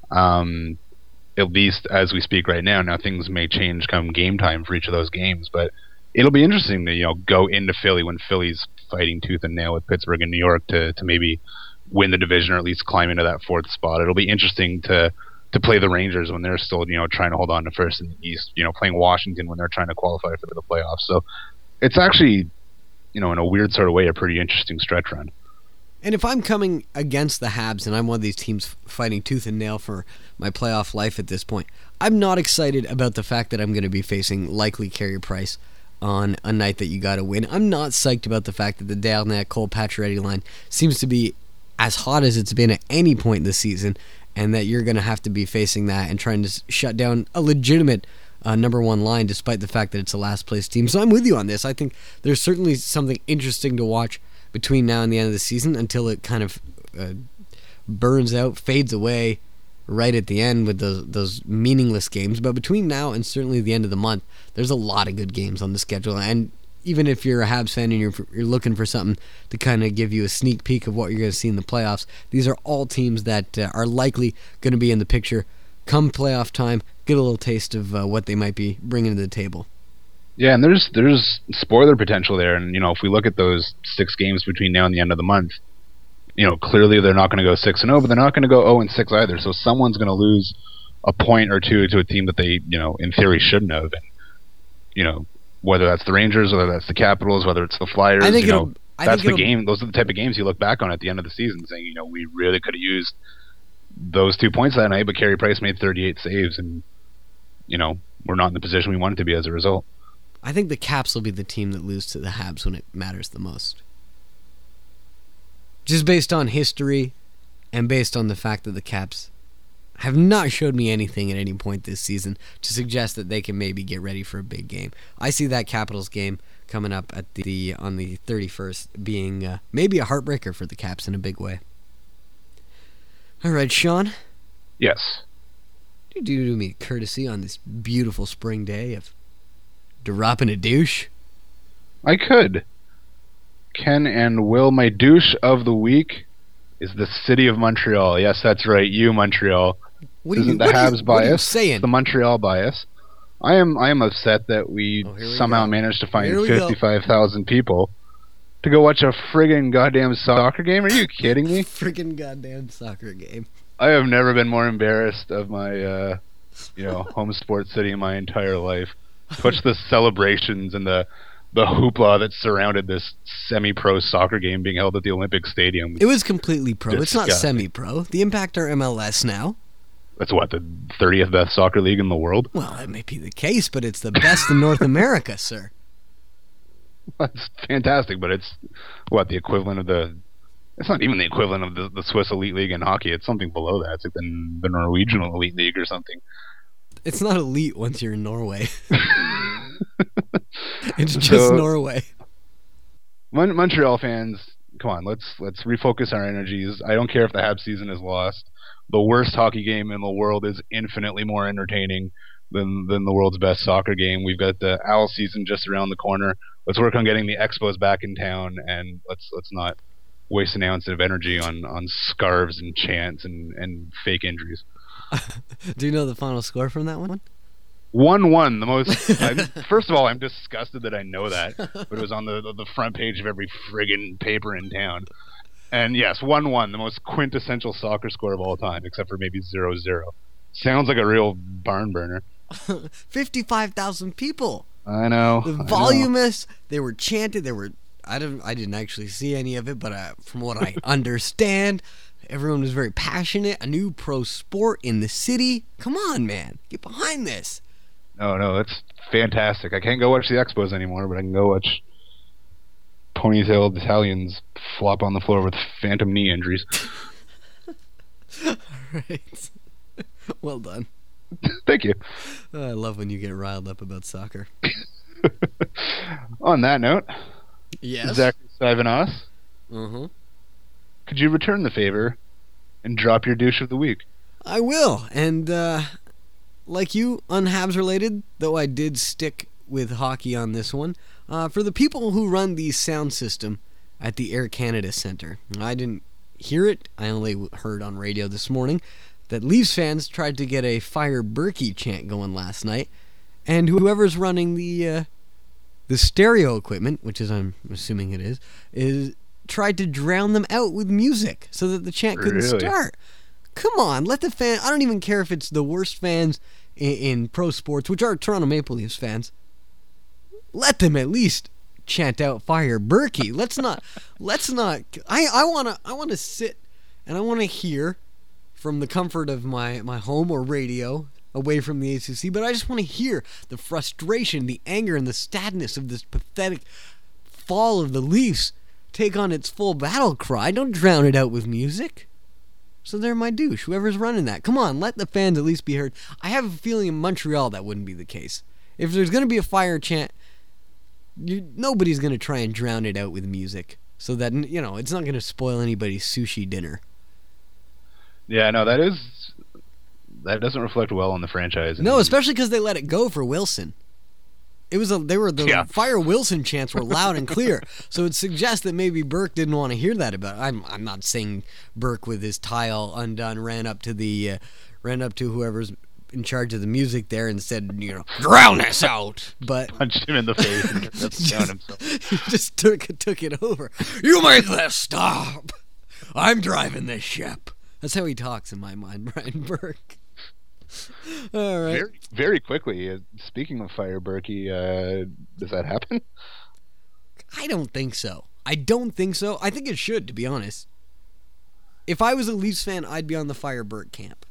Speaker 4: Um, at least as we speak right now. Now things may change come game time for each of those games, but it'll be interesting to, you know, go into Philly when Philly's fighting tooth and nail with Pittsburgh and New York to, to maybe win the division or at least climb into that fourth spot. It'll be interesting to to play the Rangers when they're still, you know, trying to hold on to first in the East, you know, playing Washington when they're trying to qualify for the playoffs. So it's actually, you know, in a weird sort of way, a pretty interesting stretch run.
Speaker 3: And if I'm coming against the Habs and I'm one of these teams fighting tooth and nail for my playoff life at this point, I'm not excited about the fact that I'm going to be facing likely Carey Price on a night that you got to win. I'm not psyched about the fact that the Darnell Cole Pacioretty line seems to be as hot as it's been at any point this season, and that you're going to have to be facing that and trying to shut down a legitimate uh, number one line despite the fact that it's a last place team. So I'm with you on this. I think there's certainly something interesting to watch between now and the end of the season until it kind of uh, burns out, fades away right at the end with those those meaningless games. But between now and certainly the end of the month, there's a lot of good games on the schedule. And even if you're a Habs fan and you're you're looking for something to kind of give you a sneak peek of what you're going to see in the playoffs, these are all teams that uh, are likely going to be in the picture come playoff time, get a little taste of uh, what they might be bringing to the table.
Speaker 4: Yeah, and there's there's spoiler potential there, and you know, if we look at those six games between now and the end of the month, you know, clearly they're not going to go six and zero, but they're not going to go zero and six either. So someone's going to lose a point or two to a team that they, you know, in theory shouldn't have. And you know, whether that's the Rangers, whether that's the Capitals, whether it's the Flyers,
Speaker 3: I think
Speaker 4: you know,
Speaker 3: it'll, I
Speaker 4: that's
Speaker 3: think
Speaker 4: the
Speaker 3: it'll,
Speaker 4: game. Those are the type of games you look back on at the end of the season, saying, you know, we really could have used those two points that night, but Carey Price made thirty-eight saves, and you know, we're not in the position we wanted to be as a result.
Speaker 3: I think the Caps will be the team that lose to the Habs when it matters the most. Just based on history and based on the fact that the Caps have not showed me anything at any point this season to suggest that they can maybe get ready for a big game. I see that Capitals game coming up at the on the thirty-first being uh, maybe a heartbreaker for the Caps in a big way. All right, Sean.
Speaker 4: Yes.
Speaker 3: What do you do me a courtesy on this beautiful spring day of dropping a douche?
Speaker 4: I could. Ken and Will, my douche of the week is the city of Montreal. Yes, that's right, you Montreal.
Speaker 3: What
Speaker 4: This
Speaker 3: are you,
Speaker 4: isn't the
Speaker 3: what are
Speaker 4: Habs
Speaker 3: you,
Speaker 4: bias.
Speaker 3: what are you saying?
Speaker 4: It's the Montreal bias. I am I am upset that we,
Speaker 3: Oh, here we
Speaker 4: somehow
Speaker 3: go.
Speaker 4: managed to find
Speaker 3: Here we go.
Speaker 4: fifty-five thousand people to go watch a friggin' goddamn soccer game. Are you kidding me?
Speaker 3: Freaking goddamn soccer game.
Speaker 4: I have never been more embarrassed of my, uh, you know, home sports city in my entire life. Watch the celebrations and the the hoopla that surrounded this semi-pro soccer game being held at the Olympic Stadium.
Speaker 3: It was completely pro. It's not
Speaker 4: Disgusting.
Speaker 3: semi-pro. The Impact are M L S now.
Speaker 4: That's what, the thirtieth best soccer league in the world?
Speaker 3: Well, that may be the case, but it's the best in North America, sir.
Speaker 4: That's fantastic, but it's, what, the equivalent of the... It's not even the equivalent of the, the Swiss Elite League in hockey. It's something below that. It's like the, the Norwegian Elite League or something.
Speaker 3: it's not elite once you're in Norway. It's just
Speaker 4: So-
Speaker 3: Norway.
Speaker 4: Mon- Montreal fans, come on, let's let's refocus our energies. I don't care if the Habs season is lost. The worst hockey game in the world is infinitely more entertaining than than the world's best soccer game. We've got the Owl season just around the corner. Let's work on getting the Expos back in town, and let's let's not waste an ounce of energy on, on scarves and chants and, and fake injuries.
Speaker 3: Do you know the final score from that one?
Speaker 4: one one, the most... I'm, first of all, I'm disgusted that I know that, but it was on the, the, the front page of every friggin' paper in town. And yes, one one, the most quintessential soccer score of all time, except for maybe zero zero. Sounds like a real barn burner.
Speaker 3: fifty-five thousand people.
Speaker 4: I know.
Speaker 3: The
Speaker 4: I know.
Speaker 3: voluminous. They were chanted. They were. I didn't. I didn't actually see any of it, but uh, from what I understand, everyone was very passionate. A new pro sport in the city. Come on, man, get behind this.
Speaker 4: No, no, that's fantastic. I can't go watch the Expos anymore, but I can go watch ponytailed Italians flop on the floor with phantom knee injuries.
Speaker 3: All right. Well done.
Speaker 4: Thank you.
Speaker 3: Uh, I love when you get riled up about soccer.
Speaker 4: On that note,
Speaker 3: Yes.
Speaker 4: Zachary Sivanos,
Speaker 3: Uh-huh.
Speaker 4: could you return the favor and drop your douche of the week?
Speaker 3: I will. And uh, like you, unhabs related, though I did stick with hockey on this one, uh, for the people who run the sound system at the Air Canada Centre. I didn't hear it. I only heard on radio this morning that Leafs fans tried to get a Fire Berkey chant going last night, and whoever's running the uh, the stereo equipment, which is I'm assuming it is, is tried to drown them out with music so that the chant couldn't
Speaker 4: Really?
Speaker 3: start. Come on, let the fan. I don't even care if it's the worst fans in, in pro sports, which are Toronto Maple Leafs fans. Let them at least chant out Fire Berkey. Let's not. Let's not. I I wanna I wanna sit and I wanna hear from the comfort of my my home or radio, away from the A C C. But I just want to hear the frustration, the anger, and the sadness of this pathetic fall of the Leafs take on its full battle cry. Don't drown it out with music. So they're my douche, whoever's running that. Come on, let the fans at least be heard. I have a feeling in Montreal that wouldn't be the case. If there's going to be a fire chant, you, nobody's going to try and drown it out with music. So that, you know, it's not going to spoil anybody's sushi dinner.
Speaker 4: Yeah, no, that is... That doesn't reflect well on the franchise.
Speaker 3: No, especially because they let it go for Wilson. It was a, they were the
Speaker 4: Yeah.
Speaker 3: Fire Wilson chants were loud and clear, so it suggests that maybe Burke didn't want to hear that about. I'm I'm not saying Burke with his tie all undone ran up to the uh, ran up to whoever's in charge of the music there and said, you know, drown this out. But
Speaker 4: punched him in the face and turned down himself.
Speaker 3: he just took took it over. You make this stop. I'm driving this ship. That's how he talks in my mind, Brian Burke. All right.
Speaker 4: Very, very quickly, uh, speaking of Fire Berkey, uh, does that happen?
Speaker 3: I don't think so. I don't think so. I think it should, to be honest. If I was a Leafs fan, I'd be on the Fire Burke camp.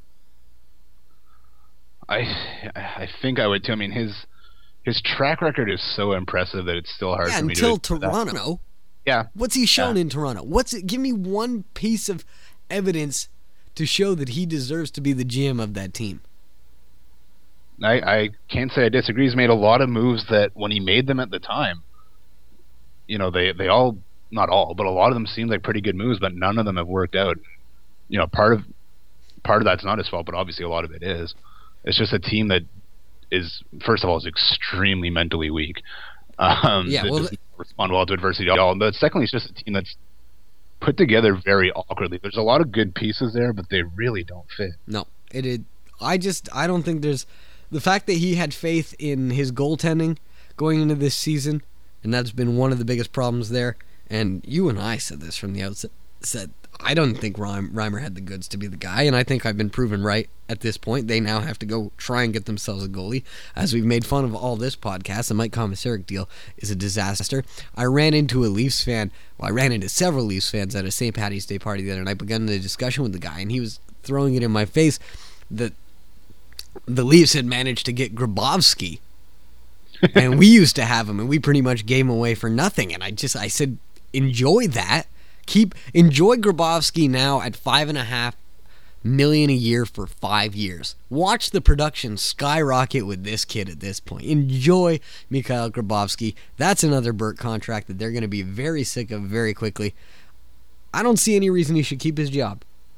Speaker 4: I I think I would too. I mean, his his track record is so impressive that it's still hard
Speaker 3: Yeah,
Speaker 4: for me
Speaker 3: until
Speaker 4: to...
Speaker 3: Toronto.
Speaker 4: Yeah.
Speaker 3: What's he shown
Speaker 4: Yeah.
Speaker 3: in Toronto? What's it? Give me one piece of evidence to show that he deserves to be the G M of that team.
Speaker 4: I, I can't say I disagree. He's made a lot of moves that when he made them at the time, you know, they, they all, not all, but a lot of them seemed like pretty good moves, but none of them have worked out. You know, part of part of that's not his fault, but obviously a lot of it is. It's just a team that is, first of all, is extremely mentally weak. Um,
Speaker 3: Yeah,
Speaker 4: that
Speaker 3: well,
Speaker 4: doesn't respond well to adversity at all. But secondly, it's just a team that's put together very awkwardly. There's a lot of good pieces there, but they really don't fit.
Speaker 3: No, it. it I just. I don't think there's. The fact that he had faith in his goaltending going into this season, and that's been one of the biggest problems there. And you and I said this from the outset. Said I don't think Reim- Reimer had the goods to be the guy, and I think I've been proven right at this point. They now have to go try and get themselves a goalie. As we've made fun of all this podcast, the Mike Komisarek deal is a disaster. I ran into a Leafs fan. Well, I ran into several Leafs fans at a Saint Paddy's Day party the other night. Began a discussion with the guy, and he was throwing it in my face that the Leafs had managed to get Grabowski, and we used to have him, and we pretty much gave him away for nothing. And I just, I said, enjoy that. Keep enjoy Grabowski now at five and a half million a year for five years. Watch the production skyrocket with this kid at this point. Enjoy Mikhail Grabovski. That's another Burt contract that they're going to be very sick of very quickly. I don't see any reason he should keep his job.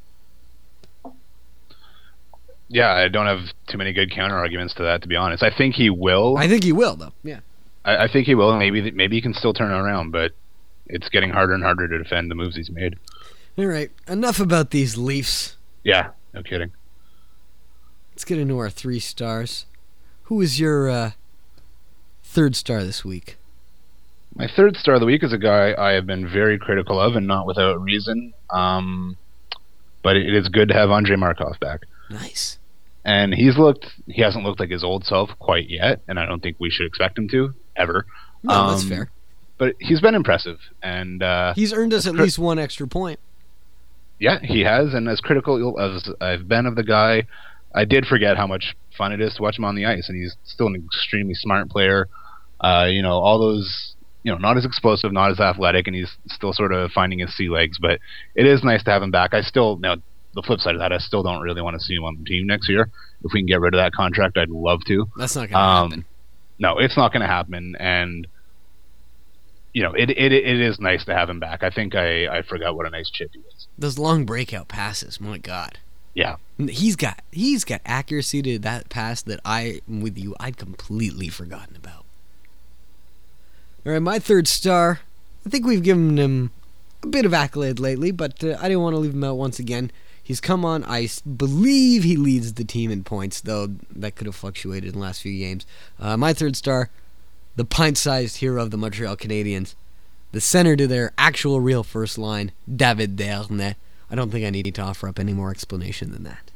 Speaker 4: Yeah, I don't have too many good counter arguments to that, to be honest. I think he will.
Speaker 3: I think he will, though. Yeah.
Speaker 4: I, I think he will, and maybe maybe he can still turn it around, but it's getting harder and harder to defend the moves he's made.
Speaker 3: All right, enough about these Leafs.
Speaker 4: Yeah, no kidding.
Speaker 3: Let's get into our three stars. Who is your uh, third star this week?
Speaker 4: My third star of the week is a guy I have been very critical of, and not without reason. Um, but it is good to have Andrei Markov back.
Speaker 3: Nice.
Speaker 4: And he's looked, he hasn't looked like his old self quite yet, and I don't think we should expect him to, ever.
Speaker 3: No,
Speaker 4: um,
Speaker 3: that's fair.
Speaker 4: But he's been impressive, and uh,
Speaker 3: he's earned us at
Speaker 4: cri-
Speaker 3: least one extra point.
Speaker 4: Yeah, he has, and as critical as I've been of the guy, I did forget how much fun it is to watch him on the ice, and he's still an extremely smart player. Uh, you know, all those, you know, not as explosive, not as athletic, and he's still sort of finding his sea legs, but it is nice to have him back. I still, now, the flip side of that, I still don't really want to see him on the team next year. If we can get rid of that contract, I'd love to.
Speaker 3: That's not going to
Speaker 4: um,
Speaker 3: happen.
Speaker 4: No, it's not going to happen, and you know, it, it it is nice to have him back. I think I, I forgot what a nice chip he is.
Speaker 3: Those long breakout passes, my God.
Speaker 4: Yeah.
Speaker 3: He's got he's got accuracy to that pass that I, with you, I'd completely forgotten about. All right, my third star, I think we've given him a bit of accolade lately, but uh, I didn't want to leave him out once again. He's come on ice. Believe he leads the team in points, though that could have fluctuated in the last few games. Uh, my third star, the pint-sized hero of the Montreal Canadiens, the center to their actual real first line, David Desharnais. I don't think I need to offer up any more explanation than that.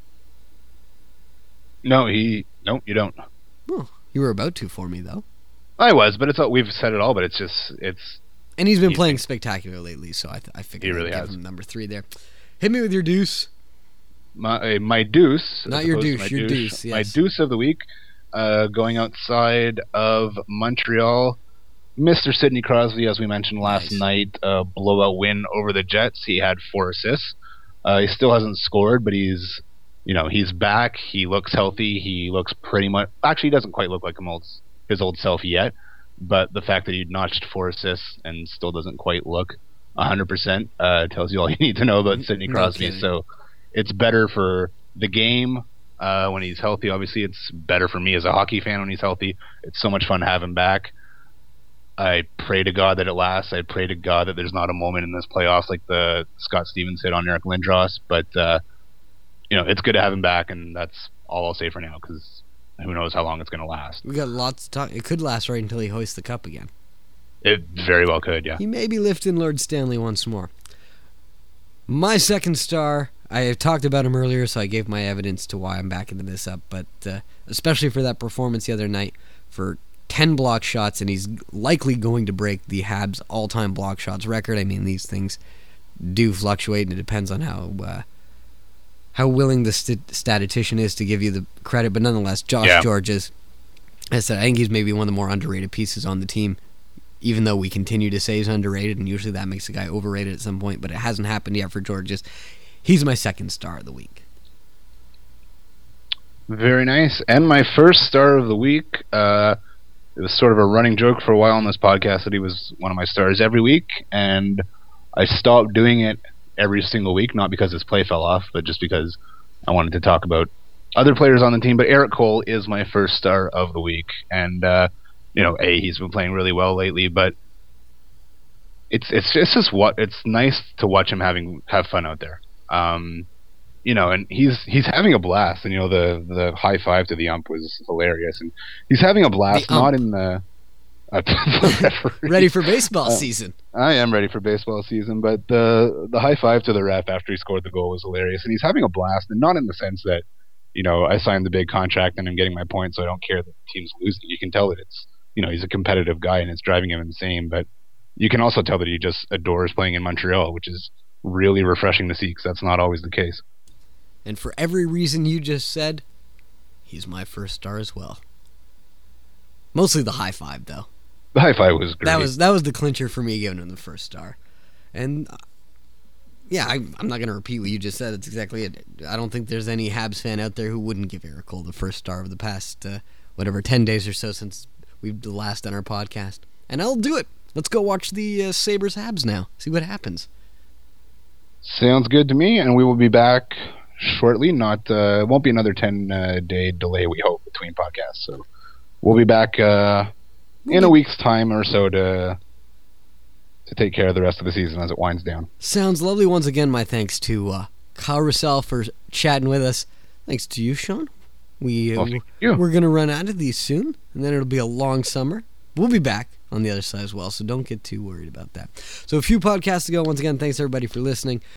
Speaker 4: No, he. No, you don't.
Speaker 3: Well, you were about to for me, though.
Speaker 4: I was, but it's all, we've said it all. But it's just it's.
Speaker 3: And he's been
Speaker 4: he's
Speaker 3: playing
Speaker 4: been,
Speaker 3: spectacular lately, so I th- I figured
Speaker 4: he really
Speaker 3: I'd give
Speaker 4: has.
Speaker 3: him number three there. Hit me with your deuce.
Speaker 4: My my deuce.
Speaker 3: Not
Speaker 4: as
Speaker 3: your
Speaker 4: opposed to
Speaker 3: douche,
Speaker 4: my
Speaker 3: your
Speaker 4: douche.
Speaker 3: deuce, yes.
Speaker 4: My deuce of the week, uh, going outside of Montreal. Mister Sidney Crosby, as we mentioned last
Speaker 3: Nice.
Speaker 4: night, uh, blowout win over the Jets. He had four assists. Uh, he still hasn't scored, but he's, you know, he's back. He looks healthy. He looks pretty much. Actually, he doesn't quite look like him old, his old self yet. But the fact that he notched four assists and still doesn't quite look one hundred percent uh, tells you all you need to know about Sidney
Speaker 3: No
Speaker 4: Crosby.
Speaker 3: kidding.
Speaker 4: So it's better for the game uh, when he's healthy. Obviously, it's better for me as a hockey fan when he's healthy. It's so much fun to have him back. I pray to God that it lasts. I pray to God that there's not a moment in this playoffs like the Scott Stevens hit on Eric Lindros. But, uh, you know, it's good to have him back, and that's all I'll say for now, because who knows how long it's going to last.
Speaker 3: We got lots to talk. It could last right until he hoists the cup again.
Speaker 4: It very well could, yeah.
Speaker 3: He may be lifting Lord Stanley once more. My second star, I have talked about him earlier, so I gave my evidence to why I'm backing this up, but uh, especially for that performance the other night for ten block shots, and he's likely going to break the Habs all-time block shots record. I mean, these things do fluctuate, and it depends on how uh, how willing the st- statistician is to give you the credit, but nonetheless, Josh
Speaker 4: Yeah.
Speaker 3: Georges, as I said, I think he's maybe one of the more underrated pieces on the team, even though we continue to say he's underrated, and usually that makes a guy overrated at some point, but it hasn't happened yet for Georges. He's my second star of the week.
Speaker 4: Very nice. And my first star of the week, uh, it was sort of a running joke for a while on this podcast that he was one of my stars every week, and I stopped doing it every single week, not because his play fell off, but just because I wanted to talk about other players on the team. But Eric Cole is my first star of the week, and uh, you know, a he's been playing really well lately, but it's it's it's just what it's nice to watch him having have fun out there. Um, you know, and he's he's having a blast, and you know the the high five to the ump was hilarious, and he's having a blast,
Speaker 3: The ump.
Speaker 4: not in the. Uh, the referee.
Speaker 3: Ready for baseball
Speaker 4: Uh,
Speaker 3: season.
Speaker 4: I am ready for baseball season, but the the high five to the ref after he scored the goal was hilarious, and he's having a blast, and not in the sense that, you know, I signed the big contract and I'm getting my points, so I don't care that the team's losing. You can tell that it's, you know, he's a competitive guy and it's driving him insane, but you can also tell that he just adores playing in Montreal, which is really refreshing to see, because that's not always the case.
Speaker 3: And for every reason you just said, he's my first star as well. Mostly the high five, though.
Speaker 4: The high five was great.
Speaker 3: That was that was the clincher for me giving him the first star. And Yeah, I, I'm not going to repeat what you just said. It's exactly it. I don't think there's any Habs fan out there who wouldn't give Eric Cole the first star of the past, uh, whatever, ten days or so since we've last done our podcast. And I'll do it. Let's go watch the uh, Sabres Habs now. See what happens.
Speaker 4: Sounds good to me, and we will be back shortly. Not uh, it won't be another ten uh, day delay, we hope, between podcasts. So we'll be back uh, in a week's time or so to to take care of the rest of the season as it winds down.
Speaker 3: Sounds lovely. Once again, my thanks to uh, Kyle Russell for chatting with us. Thanks to you, Sean. We uh,
Speaker 4: well, you.
Speaker 3: we're gonna run out of these soon, and then it'll be a long summer. We'll be back on the other side as well, so don't get too worried about that. So a few podcasts ago, once again, thanks everybody for listening.